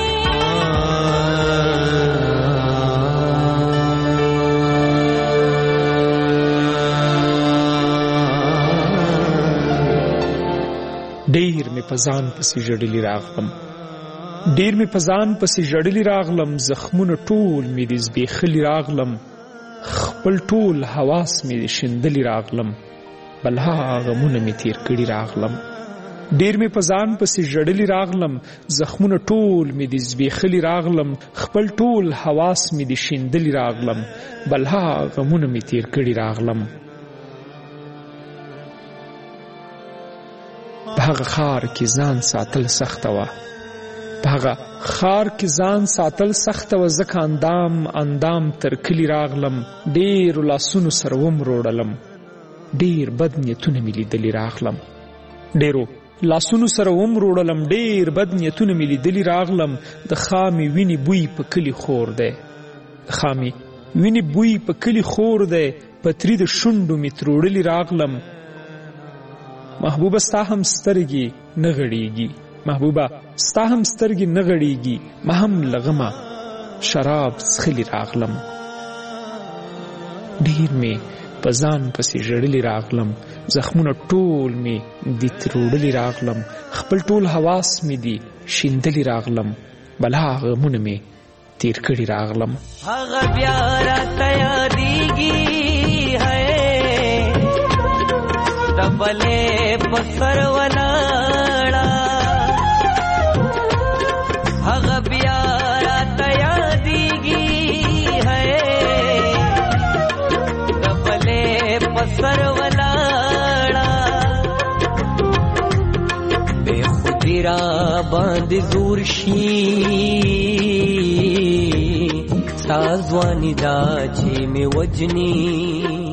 ډېر مې په ځان پسې ژړلي راغلم، ډېر مې په ځان پسې ژړلي راغلم، زخمونه ټول مې دې زبېښلي راغلم، خپل ټول حواس مې دې شیندلي راغلم، بلها غمونه مې تیر کړي راغلم، ډیر می پزان پسې جړلی راغلم، زخمونه ټول می دي زبېخلی راغلم، خپل ټول حواس می دي شیندلی راغلم، بلها غمونه می تیر کړي راغلم. په هغه خار کې ځان ساتل سخته وه، په هغه خار کې ځان ساتل سخته وه، ځکه اندام تر کلي راغلم، ډېرو لاسونو سره ومروړلم، ډېر بد نیتونه مې لیدلي راغلم، ډېرو لاسونو سره ومروړلم، ډېر بد نیتونه مې لیدلي راغلم. د خامې وینې بوی په کلي خور دی، د خامې وینې بوی په کلي خور دی، پتري د شونډو مې تروړلي راغلم. محبوبه ستا هم سترګې نه غړېږي، محبوبه ستا هم سترګې نه غړېږي، ما هم له غمه شراب څښلي راغلم. ډېر مې په ځان پسې ژړلي راغلم، زخمونه ټول مې دي تروړلي راغلم، خپل ټول حواس مې دي شیندلي راغلم، بلا غمونه مې تیر کړي راغلم. هغه بیا راته یادېږي د بلې په سر ولاړه، هغه بیا راته یادېږي د بلې په سر ولاړه، بې خودي را باندې زور شي ستا ځواني دا چې مې وجني،